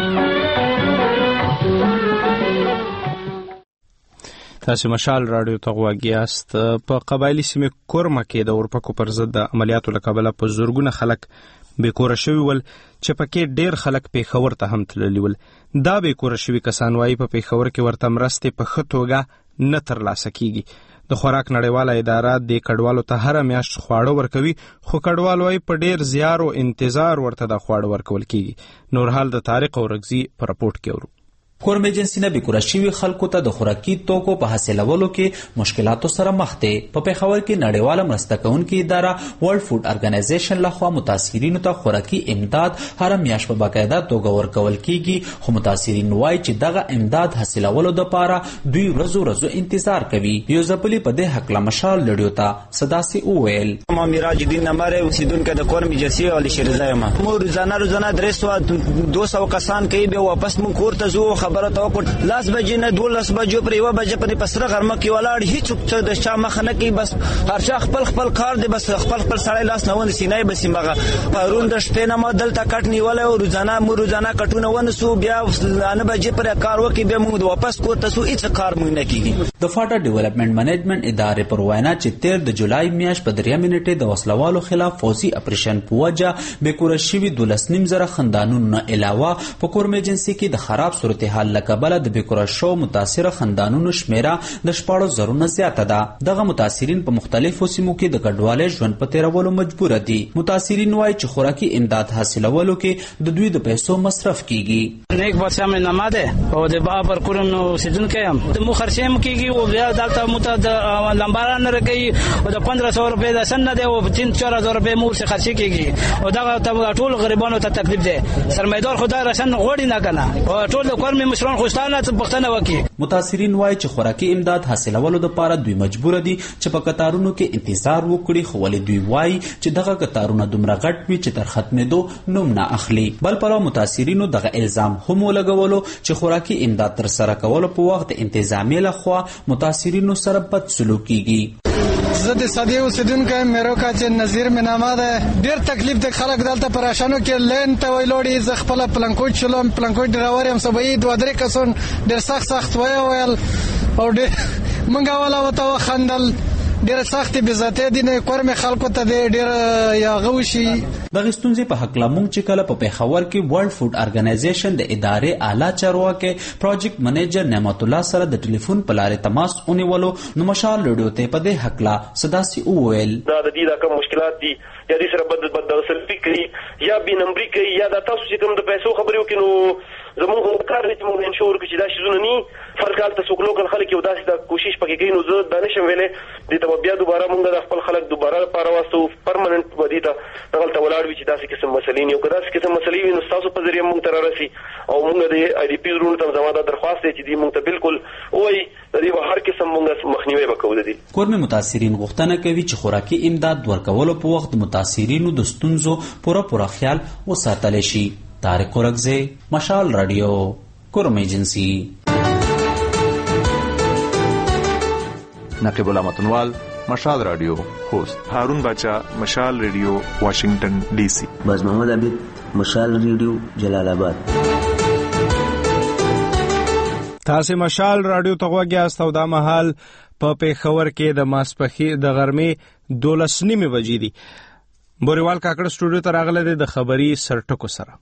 تاسو مشال رادیو ته غوږ یاست. په قبایلي سیمې کورمه کې د اورپکو پر ضد د عملیاتو له کبله په زرګونه خلک بېکوره شوي ول چې پکې ډېر خلک پیښور ته هم تللي ول. دا بېکوره شوي کسان وایي په پیښور کې ورته مرستې په ښه توګه نه ترلاسه کیږي. د خوراک نړیواله اداره د کډوالو ته هره میاشت خواړه ورکوي، خو کډوال وایي په ډېر زیار او انتظار ورته دا خواړه ورکول کیږي. نور حال د طارق اورغزي په راپورټ کې اورو. کورم ایجنسی نه بېکوره شوي خلکو ته د خوراکي توکو په حاصلولو کې مشکلاتو سره مخ دي. په پېښور کې نړیواله مرسته کوونکې اداره ورلد فوډ ارګنایزیشن لخوا متاثرینو ته خوراکي امداد هره میاشت په باقاعده توګه ورکول کیږي، خو متاثرین وایي چې دغه امداد حاصلولو دپاره دوی ورځو ورځو انتظار کوي. یو ځپلي په دې هکله مشال رډیو ته صداسې وویل. ما میراج الدین نمر اوسیدونکی د کورم ایجنسي علی شیرزای یم. مو روزانه روزانه درې سوه دوه سوه کسان کوي، بیا واپس مونږ کور ته ځو. خبره ته وکړ لاس بجې نه دولس بجو پر یوه بجې پورې په سره غرمه کې ولاړ، هېڅوک څه د چا مخه نه کوي، بس هر چا خپل خپل کار دی، بس خپل خپل سړی لاس نه ونیسي. نه یې بس همغه پرون د شپې نه ما دلته کټ نیولی او روزانه مو روزانه کټونه ونیسو، بیا نه بجې پورې کار وکړي، بیا موږ واپس کور ته سو، هېڅ کار موږ نه کېږي. د فاټا ډیولپمنټ منیجمنټ ادارې پر وینا چې تیر د جولای میاشت په درېیمې نیټې د وسلوالو خلاف فوزي اپریشن په وجه بېکوره شوي دولس نیم زره خندانونو نه علاوه په کورم ایجنسي کې د خراب صورتحال له کبله د بېکوره شو متاثره خندانونو شمیره د شپاړو زرو نه زیاته ده. دغه متاثرین په مختلفو سیمو کې د کډوالۍ ژوند په تیرولو مجبوره دي. متاثرین وایي چې خوراکي امداد حاصلولو کې د دوی د پیسو مصرف کیږي. نیک بادشاه مې نامه ده او د بابا پر کورم اوسیدونکی یم. د مو خرچې هم کیږي او بیا دلته مو ته د لمباران نه راکوي او د پندره سوه روپۍ د سن نه دی او تین چار هزار روپۍ مو ورسې خرچې کیږي او دغه ته ټول غریبانو ته تکلیف دی. سرمایدار خدای رسن غوړي نه کنه او ټول د کورم مشران خوستانه پښتنه وکي. متاثرین وایي چې خوراکي امداد حاصلولو لپاره دوی مجبور دي چې په قطارونو کې انتظار وکړي، خو ولې دوی وایي چې دغه قطارونه دومره غټ وي چې تر ختمېدو نوم نه اخلي. بل پلو متاثرینو دغه الزام هم ولګولو چې خوراکي امداد تر سره کولو په وخت انتظامیې لخوا متاثرینو سره بد سلوک کیږي. زه د سادی اوسیدونکی یم، میرو کاچ نظیر مې نامه ده. ډېر تکلیف د خلک دلته پریشانو کې لین ته ویلوړي. زه خپله پلنکوټ شلم، پلنکوټ ډرایور یم. سبایي دوه درې کسان ډېر سخت سخت ویه ویل او ډېر موږ اوله ورته وخندل. ډېره سختې بېزتۍ دي، نه کور مې خلکو ته دی ډېره یاغه وشي. دغې ستونزې په هکله موږ چې کله په پېښور کې ورلد فوډ ارګنایزیشن د ادارې اعلی چارواکی پروجیکټ منیجر نعمت الله سره د ټلیفون په لارې تماس ونیولو نو مشال رډیو ته په دې هکله صداسې وویل. دا د دې دا کوم مشکلات دي یا دې سره بد بدسلوکي کوي یا بې نمبري کوي یا دا تاسو چې کوم د پیسو خبرې وکړي نو زموږ کار دی چې موږ انشور کړو چې دا شیزونه نه فرق هلته څوک لوکل خلک یو داسې دا کوشش پکې کوي. نو زه دا نشم ویلی دې ته به بیا دوباره موږ د خپل خلک دوباره لپاره واستو پرمننټ به دې ته دغلته ولاړ وي چې داسې قسم مسلې نه وي. که داسې قسم مسلې وي نو ستاسو په ذریعه موږ ته رارسي او موږ د آی ډي پي زړونو ته زما دا درخواست دی چې دوی موږ ته بالکل ووایي د دې به هر قسم موږ مخنیوی به کوو. د دې کورمې متاثرین غوښتنه کوي چې خوراکي امداد ورکولو په وخت متاثرینو د ستونزو پوره پوره خیال وساتلی شي. طارق اورغزی، مشال رادیو، کورم ایجنسی. نقیب الله متنوال، مشال رادیو هوست هارون بچا مشال ریډیو واشنگټن ډي سي باز محمد عبید مشال ریډیو جلال آباد. تاسو مشال رادیو ته غوږی او دا مهال په پیښور کې د ماسپخې د غرمې دولس نیمې بجې دي. بوریوال کاکړ سټوډیو ته راغلی دی د خبري سرټکو سره.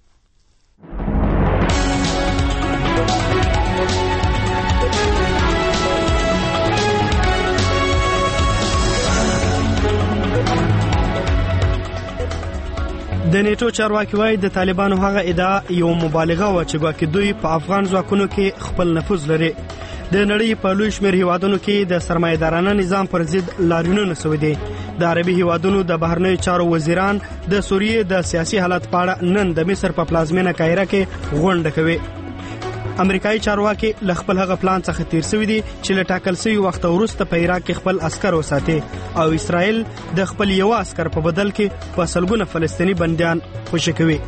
د نیټو چارواکي وایي د طالبانو هغه ادعا یو مبالغه و چې ګواکې دوی په افغان ځواکونو کې خپل نفوذ لري. د نړۍ په لوی شمېر هیوادونو کې د سرمایه‌دارانه نظام پر ضد لاریونونه سوي دي. د عربي هیوادونو د بهرنیو چارو وزیران د سوریې د سیاسي حالت په اړه نن د مصر په پلازمینه قاهره کې غونډه کوي. امریکایي چارواکي له خپل هغه پلان څخه تیر شوي دي چې له ټاکل شوي وخت وروسته په عراق کې خپل عسکر وساتي او اسرائیل د خپل یو عسکر په بدل کې په سلګونه فلسطینی بندیان خوشي کوي.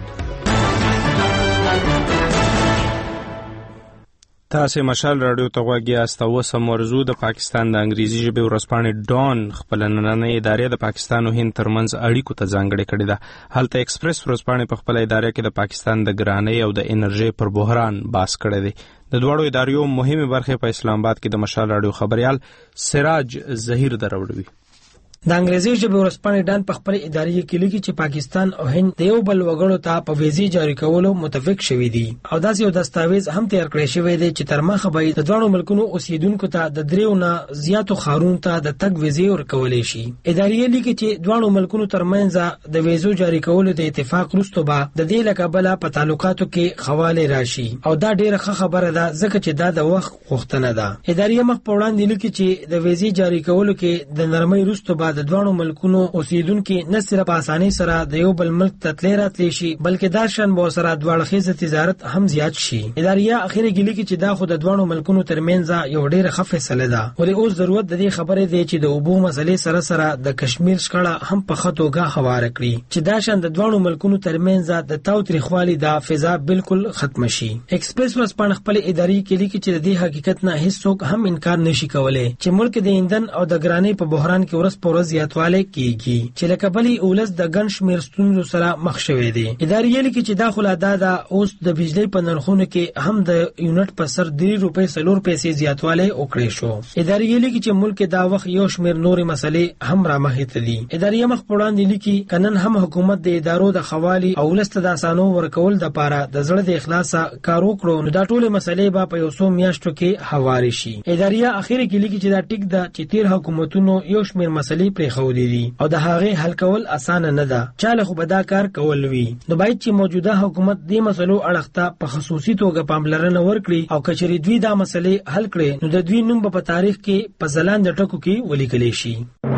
تاسو مشال رادیو ته غوږی اوس موضوع د پاکستان د انګریزي ژبې ورځپاڼې ډان خپل نننۍ ادارې د پاکستان او هند ترمنځ اړیکو ته ځانګړې کړې ده. هلته ایکسپریس ورځپاڼې په خپل ادارې کې د پاکستان د ګرانۍ او د انرژي پر بحران بحث کړی دی. د دوړو ادارو مهمه برخه په اسلام آباد کې د مشال رادیو خبريال سراج ظهیر دروړوي. د انګریزي ژبې ورځپاڼې ډان په خپل ادارې کې لیکي چې پاکستان او هند د یو بل وګړو ته په ویزې جاری کولو متفق شوي دي او داسې یو دستاویز هم تیار کړی شوی دی چې تر مخه به د دوه ملکونو اوسیدونکو ته د دریو نه زیاتو ښارونو ته د تګ ویزې ورکولی شي. ادارې لیکي چې دوه ملکونو ترمنځ د ویزو جاری کولو د اتفاق وروسته به د دې له کبله په تعلقاتو کې خواله راشي او دا ډیره ښه خبره ده ځکه چې دا د وخت غوښتنه ده. ادارې مخ په وړاندې لیکي چې د ویزې جاری کولو کې د نرمۍ وروسته به د دوه ملکونو اوسیدونکو نه صرف په اسانۍ سره د یو بل ملک ته تللی راتلی شي بلکې دا شان به سره دواړه تجارت هم زیات شي. ادارې اخیری ګلی کې چې دا خو د دوه ملکونو ترمنځ یو ډیره ښه فیصله ده ولې اوس ضرورت د دې خبرې دی چې د اوبو مسلې سره سره د کشمیر شخړه هم په خطوګه هواره کړي چې دا شان د دوه ملکونو ترمنځ د تاوتریخوالي د فضا بالکل ختم شي. ایکسپریس ورځپاڼه خپل ادارې کې لیکي چې د دې حقیقت نه هیڅوک هم انکار نشي کولای چې ملک د ایندن او د ګرانۍ په بحران کې ورځ په ورځ زیاتوالی کیږي چې لکه بلی اولس د ګڼ شمېر ستونزو سره مخ شوی دی. ادارې لیکي چې دا خلادا ده اوس د بجلی په نرخونو کې هم د یونټ په سر درې روپۍ څلور پیسې زیاتوالی وکړی شو. ادارې لیکي چې ملک دا وخت یو شمېر نورې مسلې هم رامخې ته دي. ادارې مخ په وړاندې لیکي کنن هم حکومت د ادارو د خوالي او ولس ته د اسانو ورکول د پاره د زړه د اخلاص کار وکړو نو دا ټولې مسلې به په یو څو میاشتو کې هواري شي. ادارې اخر کې لیکي چې دا ټیک ده چې تیر حکومتونو یو شمېر مسلې پرې خو دي او د هغه حل کول اسانه نه ده چاله خو به دا کار کول وي نو باید چې موجوده حکومت دې مسلو اړخته په خصوصي توګه پاملرنه ورکړي او کچري دوی دا مسلې حل کړي نو د دوی نوم په تاریخ کې په ځلاند ټکو کې ولیکل شي.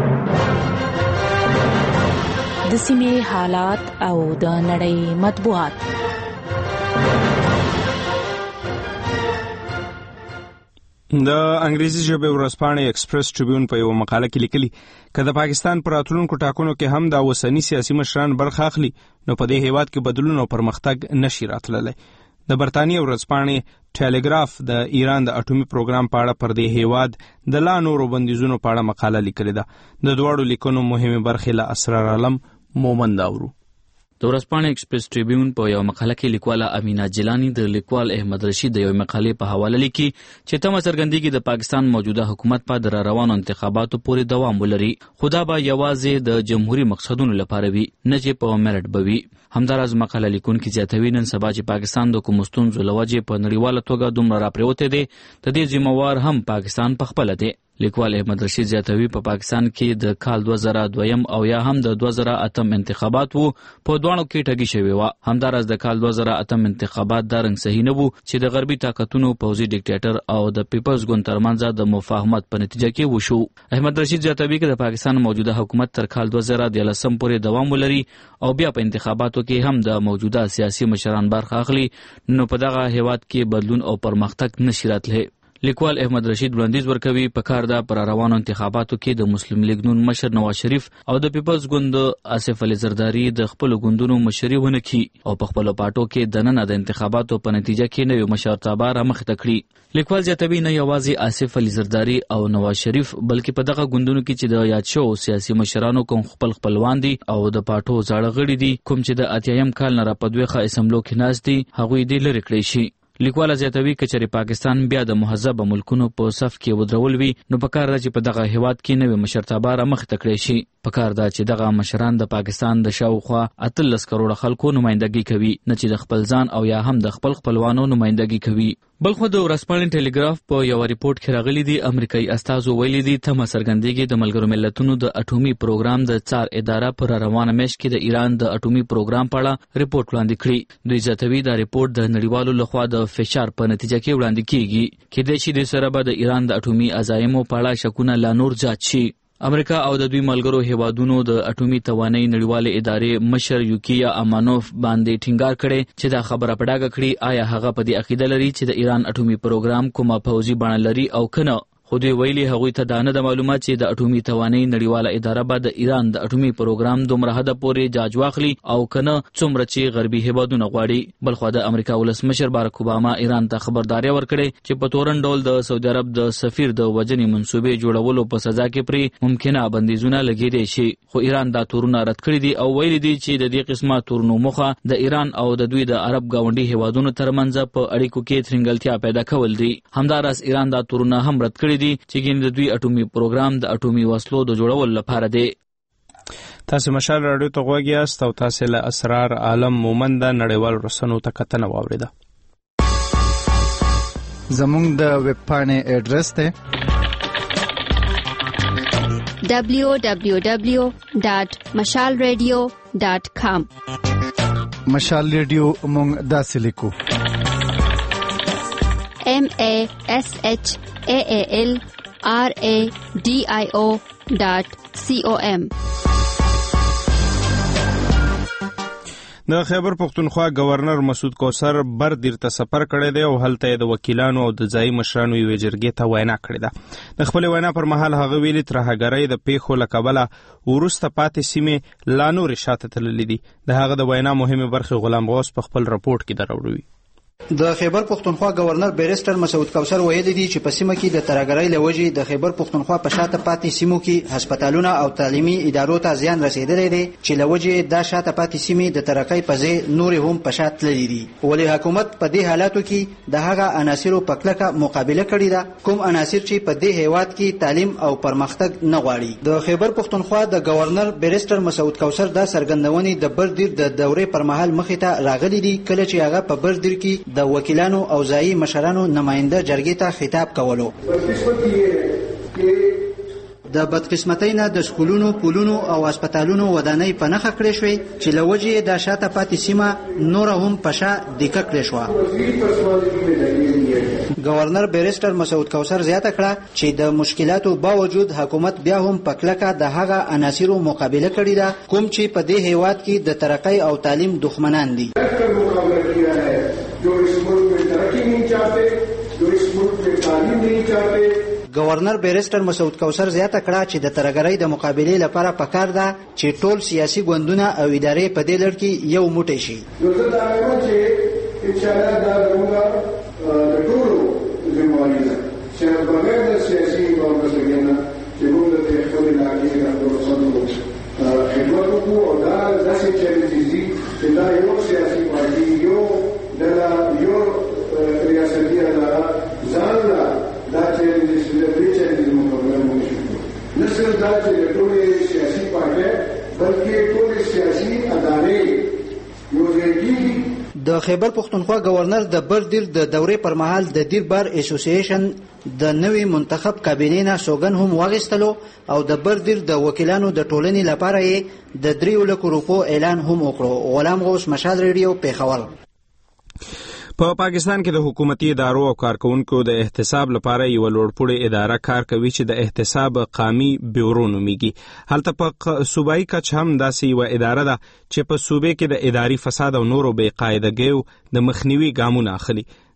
د سیمې حالات او د نړۍ مطبوعات. د انګریزي ژبې ورځپاڼې ایکسپریس ټریبیون په یو مقاله کې لیکلي که د پاکستان پر راتلونکو ټاکنو کې هم د اوسنی سیاسي مشران برخه اخلي نو په دې هیواد کې بدلون او پرمختګ نشي راتللی. د برتانیې ورځپاڼې ټیلیګراف د ایران د اټومي پروګرام په اړه پر دې هیواد د لا نورو بندیزونو په اړه مقاله لیکلې ده. د دواړو لیکنو مهمه برخې له اسرار عالم مومند اورو. د ورځپاڼې ایکسپریس ټریبیون په یو مقاله کې لیکواله امینا جیلانی د لیکوال احمد رشید د یو مقالې په حواله لیکي چې تمه څرګندېږي د پاکستان موجوده حکومت په در روانو انتخاباتو پورې دوام ولري خو دا به یوازې د جمهوریت مقصدونو لپاره وي نه چې په میرټ به وي. همداراز مقاله لیکونکي زیاتوي نن سبا چې پاکستان د کومو ستونزو له وجې په نړیواله توګه دومره راپرېوتی دی د دې ذمہوار هم پاکستان پخپله دی. لیکوال احمد رشید زیاتوي په پاکستان کې د کال دوه زره دویم او یا هم د دوه زره اتم انتخابات وو په دوانو کې ټګي شوی و. همداراز د کال دوه زره اتم انتخابات دا رنګ صحیح نه وو چې د غربي طاقتونو پوځي ډیکټیټر او د پیپلز ګوند ترمنځ د مفاهمت په نتیجه کې وشو. احمد رشید زیاتوي چې د پاکستان موجوده حکومت تر کال دوه زره دیارلسم پورې دوام ولري او بیا په انتخاباتو کې هم د موجوده سیاسي مشران برخه اخلي نو په دغه هیواد کې بدلون او پرمختګ نشي راتلی. لیکوال احمد رشید وړاندیز ورکوي پکار ده پر روانو انتخاباتو کې د مسلم لیگ نون مشر نواز شریف او د پیپلز ګوند آصف علي زرداری د خپل ګوندونو مشري ونه کړي او په خپل پاټو کې د نن د انتخاباتو په نتیجه کې نوې مشرتابه رامخته کړي. لیکوال زیاتوي نه یوازې آصف علي زرداری او نواز شریف بلکې په دغه ګوندونو کې چې د یاد شو سیاسي مشرانو کوم خپل خپلوان دي او د پاټو زاړه غړي دي کوم چې د اتیایم کال نه را پدويخه اسمبلو کې ناز دي هغوی دې لري کړی شي. لیکوال زیاتوي کچري پاکستان بیا د مهذب ملکونو په صف کې ودرول وي نو پکار ده چې په دغه هیواد کې نوې مشرتابه رامخته کړی شي. پکار ده چې دغه مشران د پاکستان د شاوخوا اتلس کروڑه خلکو نمائندګي کوي نه چې د خپل ځان او یا هم د خپل خپلوانو نمائندګي کوي. بلخو د ورځپاڼې ټلګراف په یو ریپورت کې راغلي دي امریکایي استازو ویلي دي تمه څرګندېږي د ملګرو ملتونو د اټومي پروګرام د څار اداره پر روانه میاشت کې د ایران د اټومي پروګرام په اړه ریپورت وړاندې کړی. دوی زیاتوي دا ریپورت د نړیوالو لخوا د فشار په نتیجه کې وړاندې کیږي کېدای شي د سره به د ایران د اټومي عزایمو په اړه شکونه لا نور زیات شي. امریکا او د دوی ملګرو هیوادونو د اټومي توانایي نړیوالې ادارې مشر یوکیا امانوف باندې ټینګار کړي چې دا خبره پډاګه کړي آیا هغه په دې عقیده لري چې د ایران اټومي پروګرام کومه پوځي بڼه لري او کنه. خو دوی ویلي هغوی ته دا نه د معلومات چې د اټومي توانایي نړیواله اداره به د ایران د اټومي پروګرام دومره حده پورې جاج واخلي او کنه څومره چې غربي هیوادونه غواړي. بلخو د امریکا ولسمشر بارک اوباما ایران ته خبرداري ورکړې چې په تورن ډول د سعودي عرب د سفیر د وجنې منصوبې جوړولو په سزا کې پرې ممکنه بندیزونه لګېدای شي. خو ایران دا تورونه رد کړي دي او ویلي دي چې د دې قسمه تورونو موخه د ایران او د دوی د عرب ګاونډي هیوادونو ترمنځ په اړیکو کې ترنګلتیا پیدا کول دي. همداراز ایران دا تورونه هم رد کړي دي چې ګینه د دوی اټومي پروګرام د اټومي وسلو د جوړولو لپاره دی. تاسو مشال رادیو ته غوږی یاست او تاسو له اسرار عالم مومند نړیوال رسنو ته کتنه واوریده. زموږ د ویب پاڼې اډرس ته دبلیو دبلیو دبلیو ډاٹ مشال ریډیو ډاٹ کام. مشال ریډیو موږ داسې لیکو M A S H A A L R A D I O dot C O M. د خیبر پختونخوا گورنر مسعود کوثر بر دیر ته سفر کړی دی او هلته د وکیلانو او د ځایي مشرانو یوې جرګې ته وینا کړې ده. د خپل وینا پر مهال هغه ویلي ترهګرۍ د پیښو له کبله وروسته پاتې سیمې لا نورې شاته تللې دي. د هغه د وینا مهمې برخې غلام غوث په خپل رپورټ کې دراوړي. د خیبر پختونخوا گورنر بیرسټر مسعود کوثر ویلي دي چې په سیمه کې د ترهګرۍ له وجې د خیبر پختونخوا په شاته پاتې سیمو کې هسپتالونه او تعلیمي ادارو ته زیان رسیدلی دی چې له وجې دا شاته پاتې سیمې د ترقۍ په ځای نورې هم په شا تللي دي. ولې حکومت په دې حالاتو کې د هغه عناصرو په کلکه مقابله کړې ده کوم عناصر چې په دې هیواد کې تعلیم او پرمختګ نه غواړي. د خیبر پختونخوا د گورنر بیرسټر مسعود کوثر دا څرګندونې د بردیر د دورې پر مهال مخې ته راغلي دي کله چې هغه په بردیر کې د وکیلانو او ځایي مشرانو نماینده جرګې ته خطاب کولو. د بدقسمتۍ نه د سکولونو پولونو او هسپتالونو ودانۍ په نښه کړې شوې چې له وجې د شاته پاتې سیمه نوره هم په شا دیکه کړې شوه. گورنر بیرسټر مسعود کوثر زیاته کړه چې د مشکلاتو باوجود حکومت بیا هم په کلکه د هغه عناصرو مقابله کړې ده کوم چې په دې هیواد کې د ترقۍ او تعلیم دښمنان دي. जो इस मुल्क में तरक्की नहीं चाहते, जो इस मुल्क में तालीम नहीं चाहते. گورنر بیرسټر مسعود کوثر زیاته کړه چې د ترهګرۍ د مقابلې لپاره پکار ده چې ټول سیاسي ګوندونه او ادارې په دې لړ کې یو موټی شي. نو زه دا وایم چې ان شاء الله دا زموږ د ټولو ذمہواري ده چې بغیر د سیاسي ګوندونو نه چې موږ د خپل علاقې د ټولو خدمت وکړو او دا داسې چیلنجز دي چې دا یو سیاسي پارټي یو دلا یو ریاستي اداره ځان لا دا چیلنجز د دې چیلنجز مقابله وشي. نه صرف دا چې ټول سیاسي پارټي بلکې ټول سیاسي ادارې یو ځای. د خیبر پختونخوا گورنر د بردیر د دورې پر مهال د دیر بار اسوسییشن د نوې منتخب کابینې نه سوګن هم واغستلو او د بردیر د وکیلانو د ټولنې لپاره یې د دریو لکو روپو اعلان هم وکړو. غلام غوث، مشال ریډیو، پیښور. په پا پاکستان کې د حکومتي ادارو او کارکونکو د احتساب لپاره یو لوړپوړی اداره کار کوي چې د احتساب قامي بیورو نومیږي. هلته په صوبایي کچ هم داسې یو اداره ده چې په صوبې کې د اداري فساد او نورو بې قاعدګیو د مخنیوي ګامونه اخلي.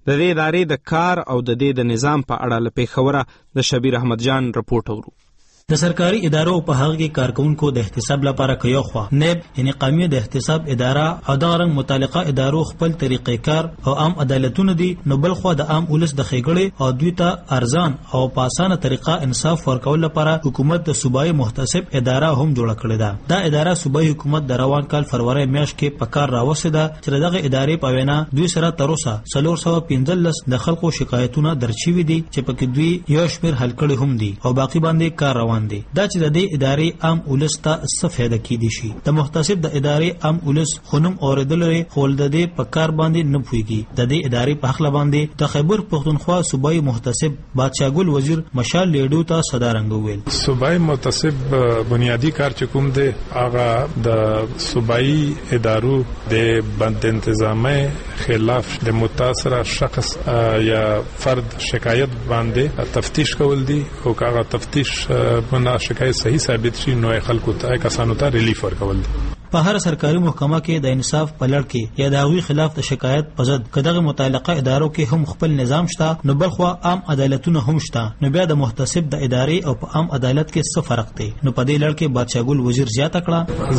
د دې ادارې د کار او د دې د نظام په اړه له پیښوره د شبیر احمد جان رپورټ اورو. د سرکاري ادارو په هغه کې کارکونکو د احتساب لپاره کيو خو نیب یعنی قومي د احتساب اداره او د رنګ متعلقه ادارو خپل طریقې کار او عام عدالتونه دي، نو بل خو د عام ولس د خېګړې او دوی ته ارزان او په اسانه طریقه انصاف ورکول لپاره حکومت د صوبایي محتسب اداره هم جوړ کړې ده. دا اداره صوبایي حکومت د روان کال فروری میاشت کې په کار راوسته چې دغه ادارې په وینا دوی سره تر اوسه څلور سوه پنځلس د خلکو شکایتونه درچوي دي چې پکې دوی یو شمېر حل کړي هم دي او باقي باندې کار روان دي. دا چې د دې ادارې عام ولس ته څه فایده کیدی شي. د محتسب د ادارې عام ولس خونم اوریدل لري خو د دې په کار باندې نه پوهیږي. د دې ادارې په حق باندې د خیبر پښتونخوا صوبایي محتسب بادشاه ګل وزیر مشال لیډو ته صدارنګ ویل. صوبایي محتسب بنیادی کار چې کوم دی هغه د صوبایي ادارو د بند انتظامی خلاف د متاثر شخص یا فرد شکایت باندې تفتیش کول دي او هغه تفتیش بنا شکایت صحیح ثابت شي نو خلکو ته کسانو ته ریلیف ورکول دي. په هر سرکاري محکمه کې د انصاف په لړ کې یا د هغوی خلاف د شکایت په ضد کداغه متعلقه ادارو کې هم خپل نظام شته، نو بلخوا عام عدالتونه هم شته. نو بیا د محتسب د ادارې او په عام عدالت کې څه فرق دی؟ نو په دې لړ کې بادشاه ګل وزیر زیاته کړه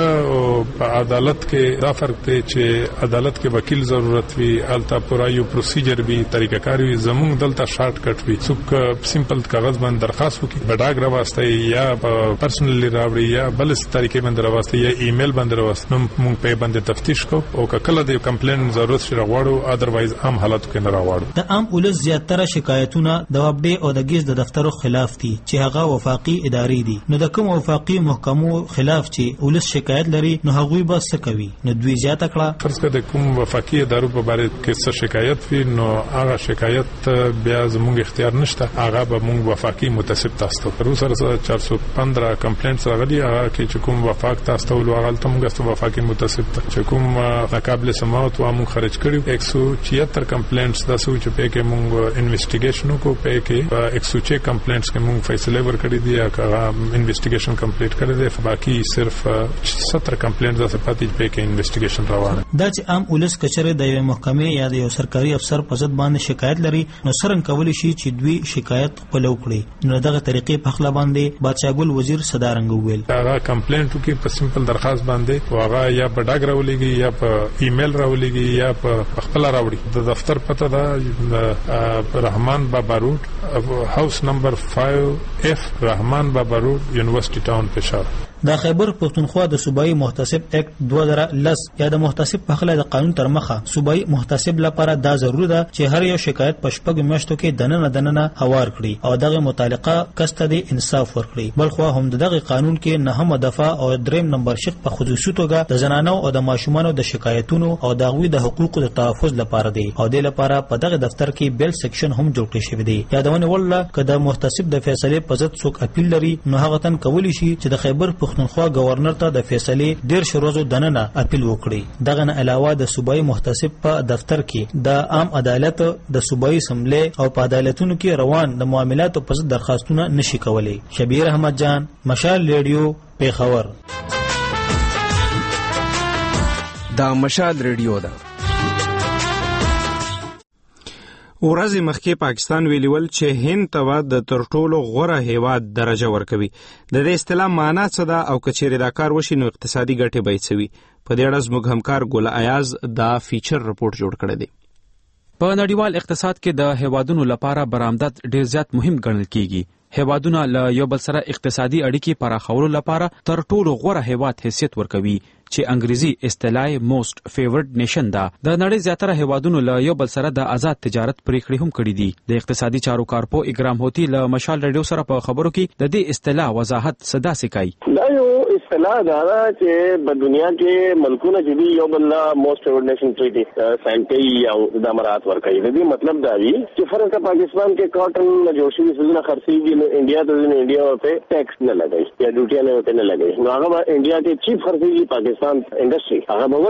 زمونږ په عدالت کې دا فرق دی چې عدالت کې وکیل ضرورت وي، الته پورا یو پروسیجر وي، طریقه کار وي. زمونږ دلته شارټ کټ وي، څوک سمپل کاغذ باندې درخواست وکړي بډاګ راوستي یا پرسنلی راوړي یا بل طریقې باندې راوستي یا ایمیل باندې راوستي، نو موږ په باندې تفتیش کو او کله د کمپلین ضرورت شي راوړو، اذروایز عام حالت کې نه راوړو. د عام ولس زیاتره شکایتونه د وابډي او د ګیز د دفترو خلاف دي چې هغه وفاقي ادارې دي. نو د کوم وفاقي محکمو خلاف چې ولس شکایت لري نو هغوی به څه کوي؟ نو دوی زیاته کړه فرض کړه د کوم وفاقي ادارو په اړه کې څه شکایت وي نو هغه شکایت بیا زموږ اختیار نشته، هغه به موږ وفاقي متسب تاسو ته پر سره چار سو پندرہ کمپلینټس راغلي هغه کې چې کوم وفاق تاسو ته ولغل ته موږ وفاقي متسب ته چې کوم قابل سماعت و موږ خرج کړو ایک سو چھہتر کمپلینټس د سوچ په کې موږ انویسټیګیشن کو په کې ایک سو چھ کمپلینټس کې موږ فیصله ور کړی دی هغه انویسټیګیشن کمپلیټ کړی دی، باقي صرف ستر کمپلینټس د سپاتې په کې انویسټیګیشن روانه. دا چې عام ولس کچره د یو محکمې یا د یو سرکاري افسر په ضد باندې شکایت لري نو څنګه کولی شي چې دوی شکایت خپل وکړي؟ نو دغه طریقې په خپل باندې بادشاه ګل وزیر صدارنګ ویل. هغه کمپلینټ کې په سمپل درخواست باندې واغه یا په ډاګ راولېږي یا په ایمیل راولېږي یا په خپل راوړي. د دفتر پته دا رحمان بابا روډ هاوس نمبر پنځه اف رحمان بابا روډ یونیورسيټي ټاون پېښور. د خیبر پښتونخوا د صوبایي محتسب اکټ دوه زره لس یا د محتسب په خله د قانون تر مخه صوبایي محتسب لپاره دا ضروري ده چې هر یو شکایت په شپږ میاشتو کې دننه دننه هوار کړي او دغه متعلقه کس ته د انصاف ورکړي. بلخو هم دغه قانون کې نهمه دفعه او دریم نمبر شق په خصوصي توګه د زنانو او د ماشومانو د شکایتونو او د غوي د حقوقو د تحفظ لپاره دی او د لپاره په دغه دفتر کې بیل سیکشن هم جوړ کړی شوی دی. یادونه ولله کله محتسب د فیصله په ضد څوک اپیل لري نو هغه تن کولی شي چې د خیبر پښتونخوا گورنر ته د فیصله ډیر شروزو دننه اپیل وکړي. دغه نه علاوه د صوبایي محتسب په دفتر کې د عام عدالت د صوبایي سملې او په عدالتونو کې روان د معاملاتو په ضد درخواستونه نشي کولای. شبیر احمد جان، مشال ریډیو، پیښور. دا مشال ریډیو ده. ورځې مخکې پاکستان ویلول چې هند ته د تر ټولو غوره هیواد درجه ورکوي. د دې اصطلاح معنا څه ده او کچېرې دا کار وشي نو اقتصادي ګټې به یې څه وي؟ په دې اړه زموږ همکار ګل ایاز دا فیچر رپورټ جوړ کړی دی. په نړیوال اقتصاد کې د هیوادونو لپاره برآمدات ډیر زیات مهم ګڼل کیږي. هیوادونه له یو بل سره اقتصادي اړیکې پراخولو لپاره تر ټولو غوره هیواد حیثیت ورکوي چې انګریزي اصطلاح موست فیورډ نیشن ده. د نړۍ زیاتره هیوادونو له یو بل سره د آزاد تجارت پریکړې هم کړې دي. د اقتصادي چارو کارپو اکرام هوتی له مشال ریډیو سره په خبرو کې د دې اصطلاح وضاحت صدا سکای. دا یو اصطلاح ده چې په دنیا کې ملکونه چې دی یو بل موست فیورډ نیشن ټریټي ساين کوي او د امارات ورکوي. د دې مطلب دا دی چې فرض کړه پاکستان کې کاټن جوړ شوی سيزونه خرڅيږي نو انډیا ته د انډیا په ټیکس نه لګي یا ډیوټي نه وته نه لګي نو هغه انډیا کې چیف خرڅيږي پاکستان انډستری هغه به وده کوي.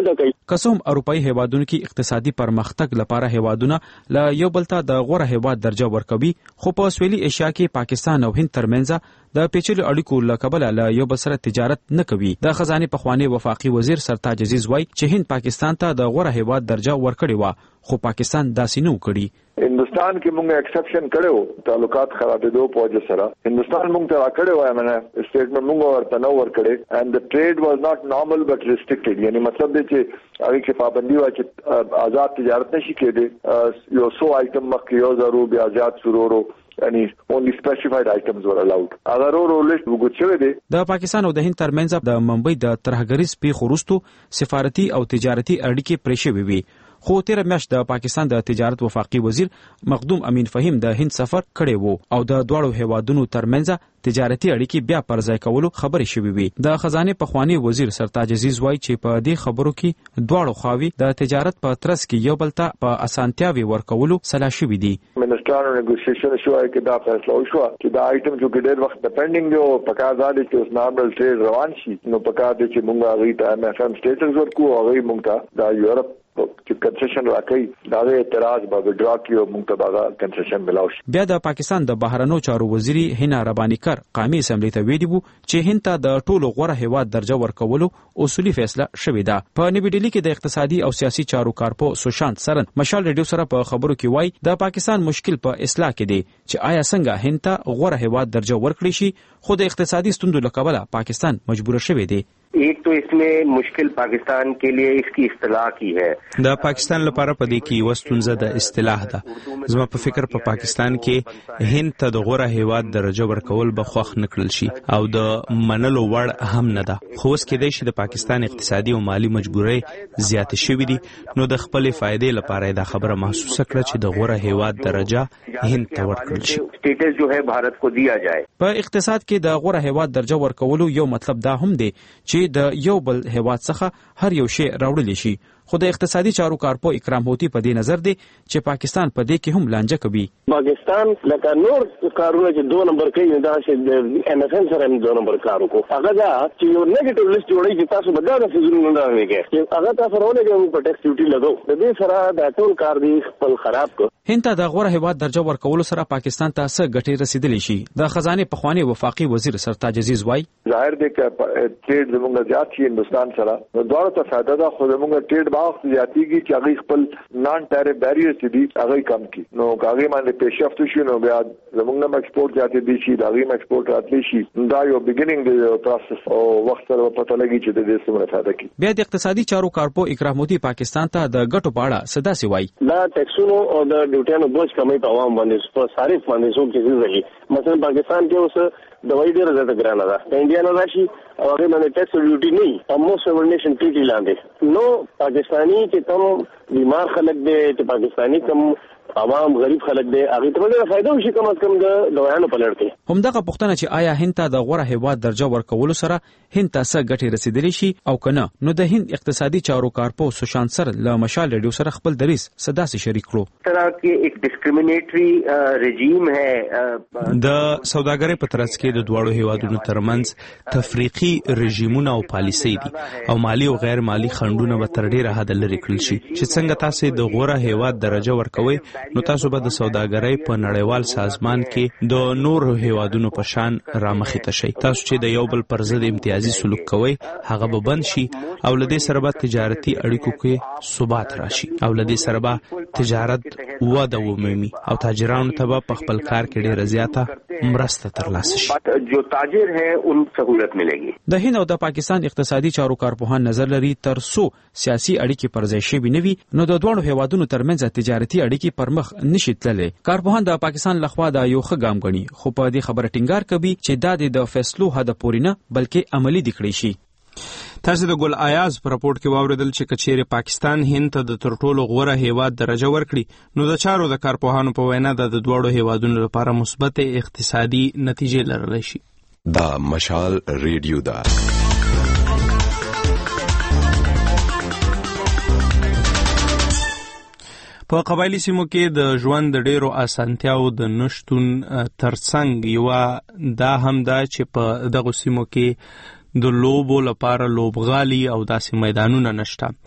کسوم اروپאי هیوادونو کې اقتصادي پرمختګ لپاره هیوادونه ل یو بل ته د غوره هیواد درجه ورکوي، خو په سویلي ایشیا کې پاکستان او هند ترمنځ د پیچلو اړیکو له کبله له یو بل سره تجارت نه کوي. د خزانه پخوانی وفاقي وزیر سرتاج عزیز وای چې هند پاکستان ته د غوره هیواد درجه ورکړې و، خو پاکستان داسې نه وکړي. هندستان کې موږ ایکسپشن کړو تعلقات خرابېدو په وجه سره. هندستان موږ ته راکړې وای منه سټیټمنټ موږ ورته نه ورکړې and the trade was not normal but restricted. یعنی مطلب دی چې هغه کې پابندي و چې آزاد تجارت نشي کېدی. یو سو آیټم مخکې یو زرو بیا آزاد سرورو یعنی only specified items were allowed. اگر ورو لیست وګورئ شوی دی. د پاکستان او د هند ترمنځ د ممبئی د ترهګریز پیښو وروسته سفارتي او تجارتي اړیکې پرې شوې وي، خو تیر میاشت د پاکستان د تجارت وفاقي وزیر مخدوم امین فهیم د هند سفر کړی وو او د دواړو هیوادونو ترمنځ تجارتي اړیکې بیا پر ځای کولو خبرې شوې وي. د خزانه پخوانی وزیر سرتاج عزیز وای چې په دې خبرو کې دواړو خواوی د تجارت په ترڅ کې یو بل ته په اسانتیاوي ورکولو سلا شوې دي. منسټرانو نیګوسییشن شو چې دا فیصله وشو چې دا آیټم چې ډېر وخت پینډینګ دی او پکار دا چې اوس نارمل ټریډ روان شي، نو پکار دی چې موږ هغه ته ایم ایف ایم سټیټس ورکو او هغه موږ ته دا یورپ چې کنسیشن راکړي دا اعتراض به وډرا کیو موږ ته دا کنسیشن ملاوي. بیا د پاکستان د بهرنیو چارو وزیري هنا رباني کر قومي اسمبلی ته ویلي وو چې هند ته د ټولو غوره هیواد درجه ورکولو اصولي فیصله شوې ده. په نوی ډیلی کې د اقتصادي او سیاسي چارو کارپو سوشانت سرن مشال ریډیو سره په خبرو کې وای د پاکستان مشکل په اصلاح کې دی چې آیا څنګه هند ته غوره هیواد درجه ورکړي شي، خو د اقتصادي ستونزو له کبله پاکستان مجبور شوی دی. ایک تو اس میں مشکل پاکستان کے لیے اس کی اصطلاح کی ہے. د پاکستان لپاره په دې کې وستونزه د اصطلاح ده. زما په فکر په پاکستان کې هند ته د غوره هیواد درجه ورکول به خوښ نکړل شي او د منلو وړ هم نه ده. خو اوس کېدای شي د پاکستان اقتصادي او مالی مجبورۍ زیاتې شوې دي، نو د خپلې فائدې لپاره دا خبره محسوسه کړه چې د غوره هیواد درجه هند ته ورکړل شي. سټیټس جو ہے بھارت کو دیا جائے. په اقتصاد کې د غوره هیواد درجه ورکولو یو مطلب دا هم دی چې د یو بل هیواد څخه هر یو شی راوړل شي، خو د اقتصادي چارو کارپو اکرام هوتی په دې نظر دی چې پاکستان په دې کې هم لانجه کوي. پاکستان لکه نور کارونه چې دوه نمبر کوي دا چې ایم ایف ایم سره هم دوه نمبر کارو کو هغه دا چې یو نیگیټیو لیست جوړي چې تاسو بدل نه فزرونه نه راويږي چې هغه تاسو راولګي په ټیکس ډیوټي لګو د دې سره د ټول کار دی خپل خراب کو. هند ته د غوره هیواد درجه ورکولو سره پاکستان ته څه ګټې رسیدلی شي؟ د خزانه پخوانی وفاقي وزیر سرتاج عزیز وای ظاهر دی چې ټریډ زموږ زیات شي هندستان سره، نو دواړو ته فائدہ ده، خو زموږ ټریډ باغ زیاتیږي چې هغه خپل نان ټیرف بیریرز دي هغه کم کی، نو هغه باندې پیشرفت شي، نو بیا زموږ نه ایکسپورټ زیاتې دي شي، دا غي ایکسپورټ راتلی شي. دا یو بیګینینګ دی پروسس او وخت سره پته لګي چې د دې څومره فائدہ کی. بیا د اقتصادي چارو کارپو اکرام هوتی پاکستان ته د ګټو په اړه صدا سی وای دا ټیکسونو او د ډیوټیانو بوج کمې په عوام باندې په صارف باندې څو کې ځي. مثلا پاکستان کې اوس دوايي ډیره زیاته ګرانه ده، د انډیا نه راشي او هغه باندې ټیکس ډیوټي نه او موست ورنیشن ټیټی لاندې، نو پاکستانی چې کم بیمار خلک دي چې پاکستانی کم عوام غریب خلک دي هغه ته ډېر فائدہ وشي کم از کم د دوایانو په لړ کې. همدغه پوښتنه چې آیا هند ته د غوره هیواد درجه ورکولو سره هند ته څه ګټې رسیدلی شي او کنه، نو د هند اقتصادي چارو کارپو سوشانت سر له مشال ریډیو سره خپل دریس صدا سي شریک کړو. طرح کې ایک ډیسکریمینیټری رژیم ہے د سوداګرۍ په ترڅ کې د دوړو هیوادونو ترمنځ تفریقي رژیمونه او پالیسي دي او مالی او غیر مالی خنډونه به تر ډیره حد لري کړل شي چې څنګه تاسو د غوره هیواد درجه ورکوي، نو تاسو به د سوداګرۍ په نړیوال سازمان کې د نور هیوادونو په شان رامخې ته شئ. تاسو چې د یو بل پر ضد امتیازي سلوک کوئ هغه به بند شي او لدې سره به تجارتي اړیکو کې ثبات راشي او لدې سره به تجارت وده ومومي او تاجرانو ته به په خپل کار کې ډېره زیاته مرسته ترلاسه شي. جو تاجر ہیں ان سہولت ملے گی. د هند او د پاکستان اقتصادي چارو کارپوهان نظر لري تر څو سیاسي اړیکې پر ځای شوي نه وي، نو د دوه هیوادونو ترمنځ تجارتي اړیکې پر مخ نشي تللی. کارپوهان د پاکستان لخوا دا یو ښه ګام ګڼي، خو په دې خبره ټینګار کوي چې دا د فیصلو حد پورې نه بلکې عملی دي کړی شي. تاسو د ګل آیاز په راپورټ کې واوریدل چې کچېره پاکستان هند ته د تر ټولو غوره هیواد درجه ورکړي، نو د چارو د کارپوهانو په وینا د دوړو هیوادونو لپاره مثبت اقتصادي نتیجې لرلی شي. دا مشال ریډیو دا په قبایلی سیمو کې د ژوند د ډیرو اسانتیاو د نشټون ترڅنګ یو دا هم دا چې په دغه سیمو کې د لوبو لپاره لوبغالي او داسې میدانونه نشته.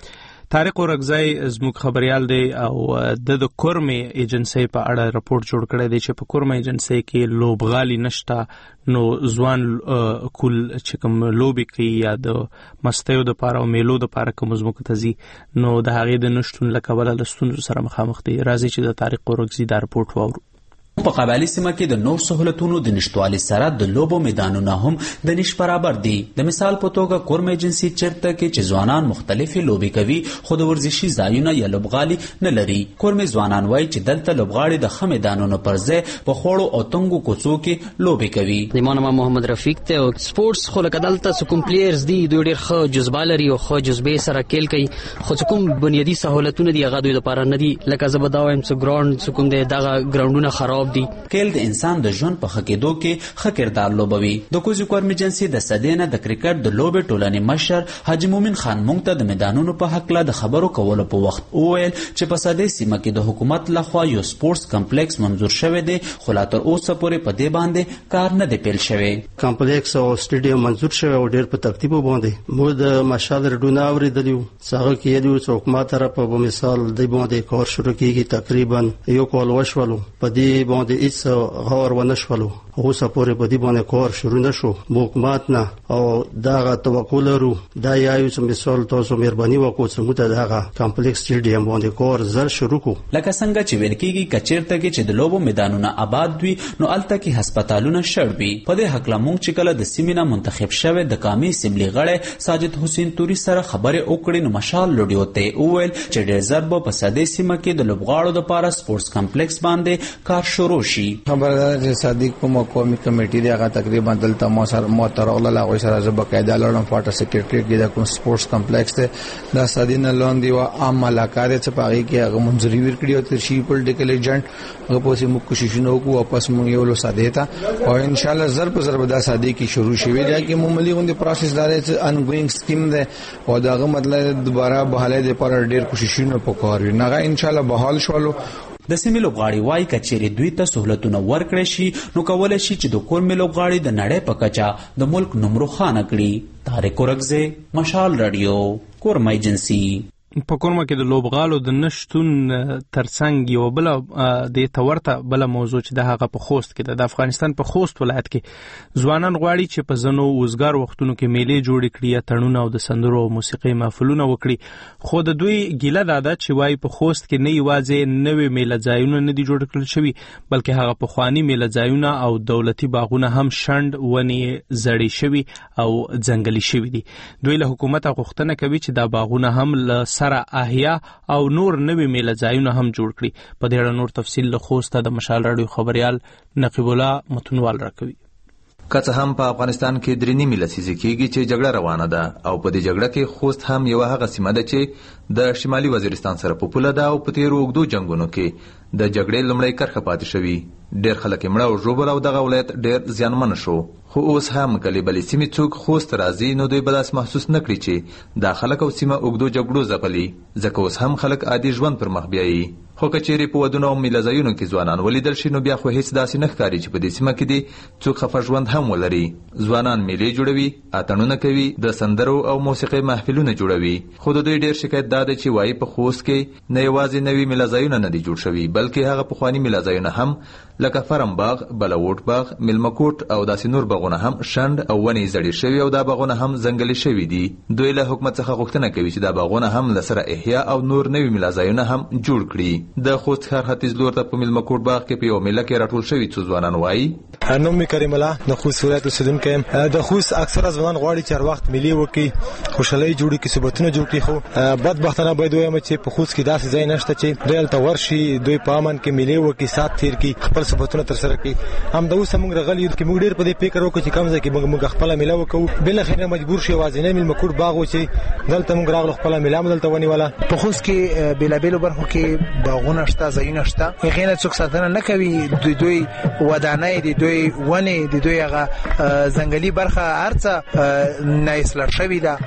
طارق اورګزی زموږ خبريال دی او د کورمې ایجنسی په اړه راپورټ جوړ کړی دی چې په کورمې ایجنسی کې لوبغالي نشته، نو ځوان کول چې کوم لوبي کوي یا د مستیو د پاره او میلو د پاره کوم زموږ ته ځي، نو د هغې د نشټون له کبله له ستونزو سره مخامخ دي. راځي چې د طارق اورګزی دا راپورټ واورو. په قبایلی سیمه کې د نور سہولتونو د نشټوالي سره د لوبو میدانونه هم د نش برابر دي. د مثال په توګه کورم ایجنسی چیرته کې چې ځوانان مختلفي لوبي کوي خو د ورزشي ځایونه یا لوبغالي نه لري. کورم ځوانان وایي چې دلته لوبغاړي د ښه میدانونو پر ځای په خوړو او تنګو کوڅو کې لوبي کوي. زما نوم محمد رفیق ته او سپورتس خو لکه دلته کوم پلیئرز دي دوی ډېر ښه جذبه لري او ښه جذبې سره کېل کوي، خو کوم بنیادی سہولتونه دي هغه دوی لپاره نه دي. لکه زه به دا وایم چې ګراوند کوم دی دغه ګراوندونه خراب دي. کېل د انسان د ژوند په ښه کېدو کې ښه کردار لوبوي. د کوزي کورم ایجنسي د سدینه د کرکټ د لوبې ټولنې مشر حاجي مومن خان مونږ ته د میدانونو په حق د خبرو کولو په وخت وویل چې په سدې سیمه کې د حکومت لخوا یو سپورتس کمپلیکس منظور شوی دی، خو لا تر اوسه پورې په دې باندې کار نه دی پیل شوی. کمپلیکس او سټیډیم منظور شوی او ډېر په ترتیب باندې موږ د مشال رډونه اوریدلی وو. څنګه کې یو څوک ما طرف په مثال د باندې کار شروع کیږي تقریبا یو کال وشولو په دې باندې هیڅ غور ونه شولو. اوسه پورې په دې باندې کار شروع نشو حکومت نه او دغه توکل لرو دا یو څه مثال تاسو مهرباني وکړو چې موږ دغه کمپلیکس سټیډیم باندې کار زر شروع کو. لکه څنګه چې ویل کېږي کچیرته کې چې د لوبو میدانونه آباد وي نو الته کې هسپتالونه شړ وي. په دې حق لا مونږ چې کله د سیمینه منتخب شوه د قومي اسمبلی غړی ساجد حسین توري سره خبرې وکړې نو مشال لوډیو ته وویل چې ډېر زر به په سدې سیمه کې د لوبغاړو لپاره سپورتس کمپلیکس باندې کار شروع شي. خبردار چې صادق کوم قومي کمیټې دی هغه تقریبا دلته مو سره مو تر الله لا وای سره زب قاعده لړم فاټر سیکریټری کې د کوم سپورتس کمپلیکس ته د سادینه لاندې او عام ملاقات څخه پاږي کې هغه منځري ورکړي او تر شي پولیټیکل ایجنټ هغه په سیمه کوششونه وکړو واپس مونږ یو له ساده ته او ان شاء الله ضرب ضرب د ساده کې شروع شوی دی چې معمولی غونډه پروسس دار ان ګوینګ سکیم ده او داغه مطلب دوباره بحاله لپاره ډېر کوششونه وکړي نه ان شاء الله بحال شولو. د سیمې لوبغاړي وایي کچېرې دوی ته سہولتونه ورکړی شي نو کولی شي چې د کورمې لوبغاړي د نړۍ په کچه د ملک نوم روښانه کړي. طارق اورګزی، مشال رادیو، کورم ایجنسي. په کورمه کې د لوبغالو د نشټون ترڅنګ یو بل د تورته بل موضوع چې د هغه په خوست کې د افغانستان په خوست ولایت کې ځوانان غواړي چې په ځنو وزګار وختونو کې میلې جوړې کړي یا تړونه او د سندرو او موسیقي محفلونه وکړي، خو د دوی ګیله دا ده چې وایي په خوست کې نه یوازې نوې میله ځایونه نه دي جوړ کړل شوي بلکې هغه پخواني میله ځایونه او دولتي باغونه هم شنډ ونې زړې شوي او ځنګلي شوي دي. دوی له حکومت غوښتنه کوي چې دا باغونه هم له سره احیا او نور نوې میله ځایونه هم جوړ کړي. په دې اړه نور تفصیل له خوسته د مشال رادیو خبريال نقیب الله متنوال راکوي. که څه هم په افغانستان کې درې نیمې لسیزې کېږي چې جګړه روانه ده او په دې جګړه کې خوست هم یو هغه سیمه ده چې د شمالي وزیرستان سره په پوله ده او په تیرو اوږدو جنګونو کې د جګړې لومړی کرښه پاتې شوي. ډېر خلک یې مړه او ژوبل او دغه ولایت ډېر زیانمن شو. خو اوس هم کله بلې سیمې څوک خوست راځي نو دوی به داسې محسوس نه کړي چې دا خلک او سیمه اوږدو جګړو ځپلي، ځکه اوس هم خلک عادي ژوند پر مخ بیایي. خو که چیرې په ودونو او میله ځایونو کې ځوانان ولیدل شي نو بیا خو هیڅ داسې نه ښکاري چې په دې سیمه کې دي څوک خفه ژوند هم ولري. ځوانان میلې جوړوي، اتڼونه کوي، د سندرو او موسیقۍ محفلونه جوړوي. خو د دوی ډېر شکایت دا دی چې وایي په خوست کې نه یوازې نوي میله ځایونه نه دي جوړ شوي بلکې هغه پخواني میله ځایونه هم لکه فرم باغ، بلووټ باغ، میلمکوټ او داسې نور باغونه هم شنډ او ونې زړې شوي او دا باغونه هم ځنګلي شوي دي. دوی له حکومت څخه غوښتنه کوي چې دا باغونه هم له سره احیا او نور نوي میله ځایونه هم جوړ کړي. د خوست ښار ختیځ لور ته په میلمکوټ باغ کې په یو میله کې راټول شوي څو ځوانان وایي نوم مې کریم الله د خوست ولایت اوسېدونکی یم. د خوست اکثره ځوانان غواړي چې هر وخت میلې وکړي، خوشحالۍ جوړې کړي، صحبتونه جوړ کړي، خو بدبختانه باید ووایم چې په خوست کې داسې ځای نشته چې دوی هلته ورشي، دوی په امن کې میلې وکړي، ساعت تېر کړي، خپل صحبتونه ترسره کړي. همدا اوس موږ راغلي یو چې موږ ډېر په دې فکر وکړو چې کوم ځای کې موږ خپله میله وکړو. بالاخره مجبور شو یوازینی میلمکوټ باغ و چې دلته موږ راغلو خپله میله مو دلته ونیوله. په خوست کې بېلابېلو برخو کې باغونه شته، ځایونه شته، هغې نه څوک ساتنه نه کوي. دوی دوی ودانۍ دي، دوی ونې دي، دوی هغه ځنګلي برخه هر څه نااصلاح شوې ده،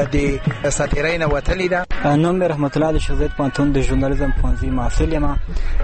د ساتیرۍ نه وتلې ده. نوم مې رحمت الله د شیخ زاید پوهنتون د ژورنالیزم پوهنځي محصل یم.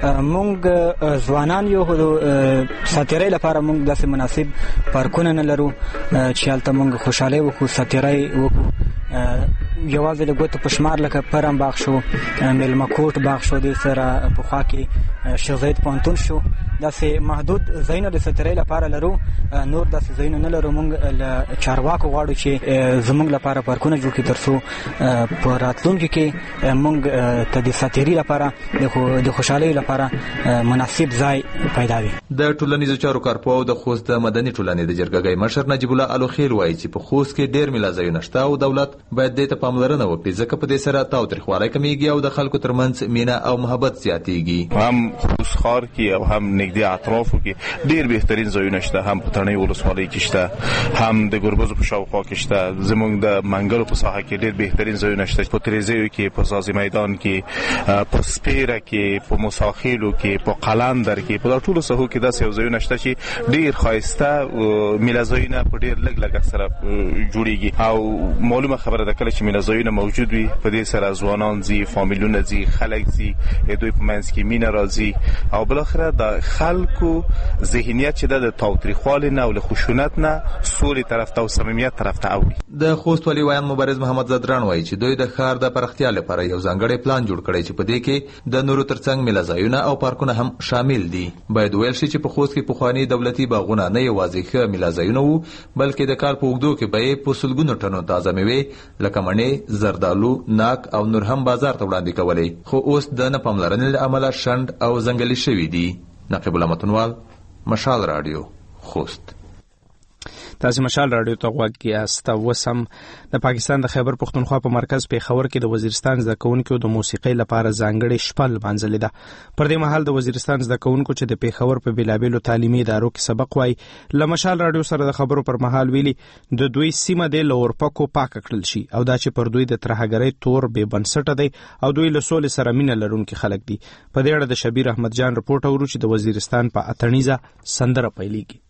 موږ ځوانان یو ساتیرۍ لپاره موږ داسې مناسب پارکونه نه لرو چې هلته موږ خوشحالۍ وکړو، ساتیرۍ وکړو. یوازې د ګوتو په شمار لکه پرم باغ شو، میلمه کوټ باغ شو، د سره په خوا کې شیخ زاید پوهنتون شو، داسې محدود ځایونه د سترۍ لپاره لرو. نور داسې ځایونه نه لرو. موږ له چارواکو غواړو چې زموږ لپاره پارکونه جوړ کړي تر څو په راتلونکي کې موږ ته د ساتیري لپاره د خوشحالۍ لپاره مناسب ځای پیدا وي. د ټولنیزو چارو کارپوه د خوست د مدني ټولنې د جرګګۍ مشر نجیب الله الوخیل وایي چې په خوست کې ډېر میله ځایونه شته او دولت باید دې ته پاملرنه وکړي ځکه په دې سره تاوتریخوالی کمیږي او د خلکو ترمنځ مینه او محبت زیاتیږي. هم خوست ښار کې او هم نږدې اطرافو کې ډېر بهترین ځایونه شته، هم په تڼۍ ولسوالۍ کې شته، هم د ګربزو په شاوخوا کې شته. زموږ د منګلو په ساحه کې ډېر بهترین ځایونه شته، په تریزیو کې، په سازي میدان کې، په سپیره کې، په موساخیلو کې، په قلندر کې، په ټولو ساحو کې داسې یو ځایونه شته چې ډېر ښایسته میله ځایونه په ډېر لږ لږ سره جوړیږي. او معلومه خبره ده کله چې میله ځایونه موجود وي په دې سره ځوانان ځي، فامیلونه ځي، خلک ځي، دوی په منځ کې مینه راځي او بالاخره د خلکو ذهنیت چې د تاوتریخوالي نه او له خشونت نه سولې طرف ته او صمیمیت طرف ته اوړي. د خوست والي ویان مبارز محمد زدران وایي چې دوی د ښار د پراختیا لپاره یو ځانګړی پلان جوړ کړی چې په دې کې د نورو ترڅنګ میله ځایونه او پارکونه هم شامل دي. باید ویل شي چې په خوست کې پخواني دولتي باغونه نه یوازې ښه میله ځایونه وو بلکې د کال په اوږدو کې به یې په سلګونو ټنو تازه مېوې لکه مڼې، زردالو، ناک او نور هم بازار ته وړاندې کولې، خو اوس د نه پاملرنې له امله شنډ او ځنګلي شوي دي. نقیب الله متنوال، مشال رادیو، خوست. تاسو مشال رادیو ته غوږ یاست. وسم د پاکستان د خیبر پختونخوا په مرکز پیښور کې د وزیرستان زده کوونکو د موسیقۍ لپاره ځانګړې شپه لمانځلې ده. پر دې مهال د وزیرستان زده کوونکو چې د پیښور په بیلابېلو تعلیمي ادارو کې سبق وایي له مشال رادیو سره د خبرو پر مهال ویلي د دوی سیمه د لورپکو پاک کړل شي او دا چې پر دوی د ترهګرۍ تور بې بنسټه دی او دوی له سولې سره مینه لرونکي خلک دي. په دې اړه د شبیر احمد جان رپورټ اورو چې د وزیرستان په اتڼیزه سندره پیلېږي.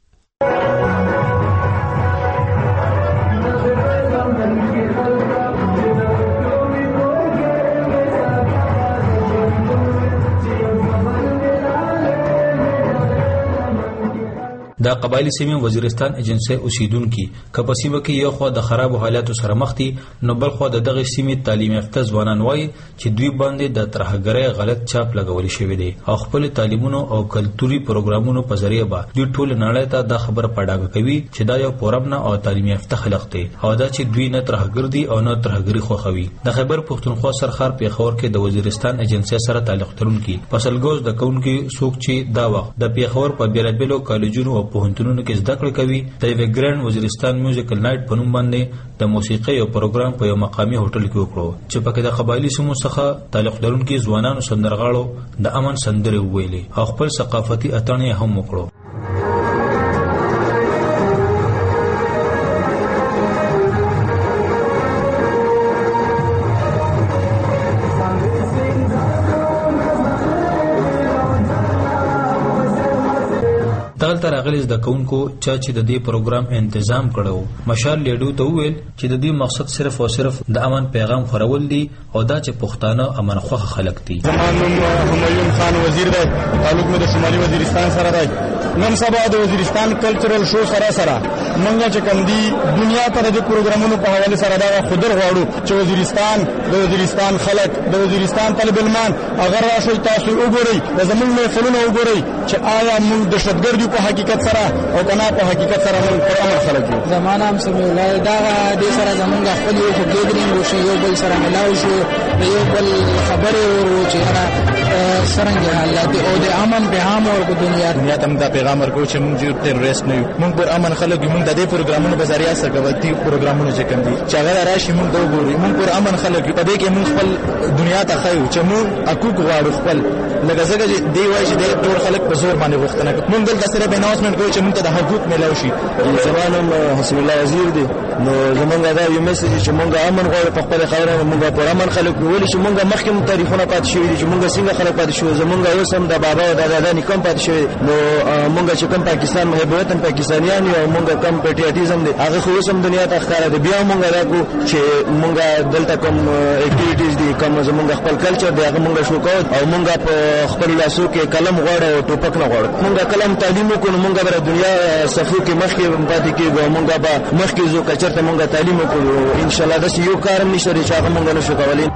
د قبایلی سیمې وزیرستان ایجنسی اوسیدونکو کپسیمه کې یو خو د خراب حالاتو سره مخ دي، نو بل خو د دغه سیمې تعلیم یافته ځوانان وایي چې دوی باندې د ترهګرۍ غلط چاپ لګول شوی دی او خپل تعلیمونو او کلتوري پروګرامونو په ذریعہ به دوی ټول نړۍ ته د خبر پړاګه کوي چې دا یو پورمنه او تعلیم یافته خلک دي او دا چې دوی نه ترهګر دي او نه ترهګری خوخوي. د خیبر پختونخوا سرخار پیښور کې د وزیرستان ایجنسی سره تعلق لرونکي فصلګوز د کونکي څوک چې دا وخت د پیښور په بیلابېلو کالجونو پوهنتونونو کې زده کړې کوي د یو ګرانډ وزیرستان میوزیکل نایټ په نوم باندې د موسیقۍ یو پروګرام په یو مقامي هوټل کې وکړو چې پکې د قبایلی سیمو څخه تعلق لرونکي ځوانانو سندرغاړو د امن سندرې وویلې او خپل ثقافتي اتڼ هم وکړو. دغلته راغلي زده کوونکو چا چې د دې پروګرام تنظیم کړو مشال لیډو ته وویل چې د دې مقصد صرف او صرف د امن پیغام خورول دي او دا چې پښتانه امن خوښ خلک دي. زمان نوم همایون خان وزیر دی، تعلق مې د شمالي وزیرستان سره دی. نن سبا د وزیرستان کلچرل شو سره سره مونږ چې کوم دي دنیا ته د پروګرامونو په حواله سره دا خودر غواړو چې وزیرستان د وزیرستان خلک د وزیرستان طالب علمان اگر راشي تاسو وګورئ د زمونږ محفلونه وګورئ چې آیا موږ د شتګردي په حقیقت سره او کنا په حقیقت سره موږ په امر خلک یو. زمانه هم سمې ولای دا د سره زمونږ خپل یو ګیدرینګ وشي یو بل سره ملاوي شو یو بل خبره ورو چې را سرنګ حالات او د امن پیغام او د دنیا دنیا ته دا پیغام ورکو چې موږ یو ټیرریست نه یو، موږ پر امن خلک موږ د دې پروګرامونو په ذریعہ سرګوتی پروګرامونو چې کوم دي چې هغه راشي موږ دا وګورئ موږ پر امن خلک په دې کې موږ خپل دنیا ته خایو چې موږ حقوق غواړو خپل لکه څنګه چې دی وایي چې د ټول خلک په زور باندې غوښتنه کوي. موږ دلته سره اناونسمنت کوو چې موږ ته د حقوق ملو شي. زمانم حسن الله وزیر دی، نو زمونږ دا یو میسج چې موږ امن غواړو په خپل خاور موږ پر امن خلک ولې چې موږ مخکې تاریخونه پات شوی دي چې موږ څنګه خلک پات شو زمونږ یو سم د بابا او د دادا نکم پات شوی نو موږ چې کوم پاکستان محبت پاکستانیان یو موږ کم پیټریاټیزم دی هغه خو سم دنیا ته ښکارا دی. بیا موږ راکو چې موږ دلته کوم اکټیویټیز دي کوم زمونږ خپل کلچر دی هغه موږ شو کوو او موږ په خپل لاسو کې قلم غواړو او ټوپک نه غواړو. موږ قلم تعلیم کو نو موږ بر دنیا صفو کې مخکې پاتې کېږو موږ مونږه به مخکې ځو کلچر ته مونږه تعلیم وکړو ان شاء الله داسې یو کار هم نشته چې هغه مونږ نشو کولی.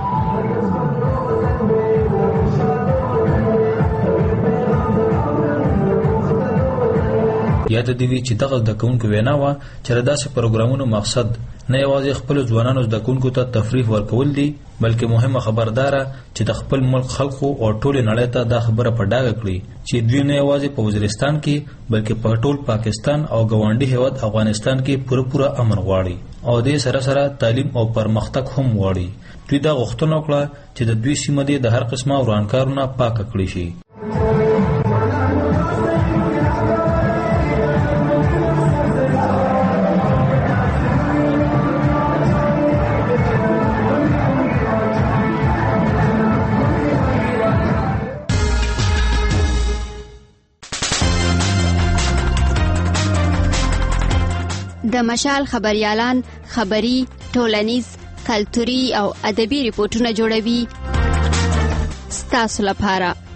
یاد دی وی چې دغه د کوونکو وینا و چې داسې پروګرامونو مقصد نه یوازې خپل ځوانانو د کوونکو ته تفریح ورکول دي بلکې مهمه خبردارا چې د خپل ملک خلکو او ټول نړۍ ته دا خبره په ډاګه کړي چې دوی نه یوازې په وزیرستان کې بلکې په ټول پاکستان او ګاونډي هیواد افغانستان کې پوره پوره امن غواړي او د سره سره تعلیم او پرمختګ هم غواړي. دوی دا غوښتنه وکړه چې د دوی سیمه د هر قسمه ورانکارونه پاک کړي شي. د مشال خبريالان خبري ټولنیز کلتوري او ادبي ریپورتونه جوړوي ستاسو لپاره.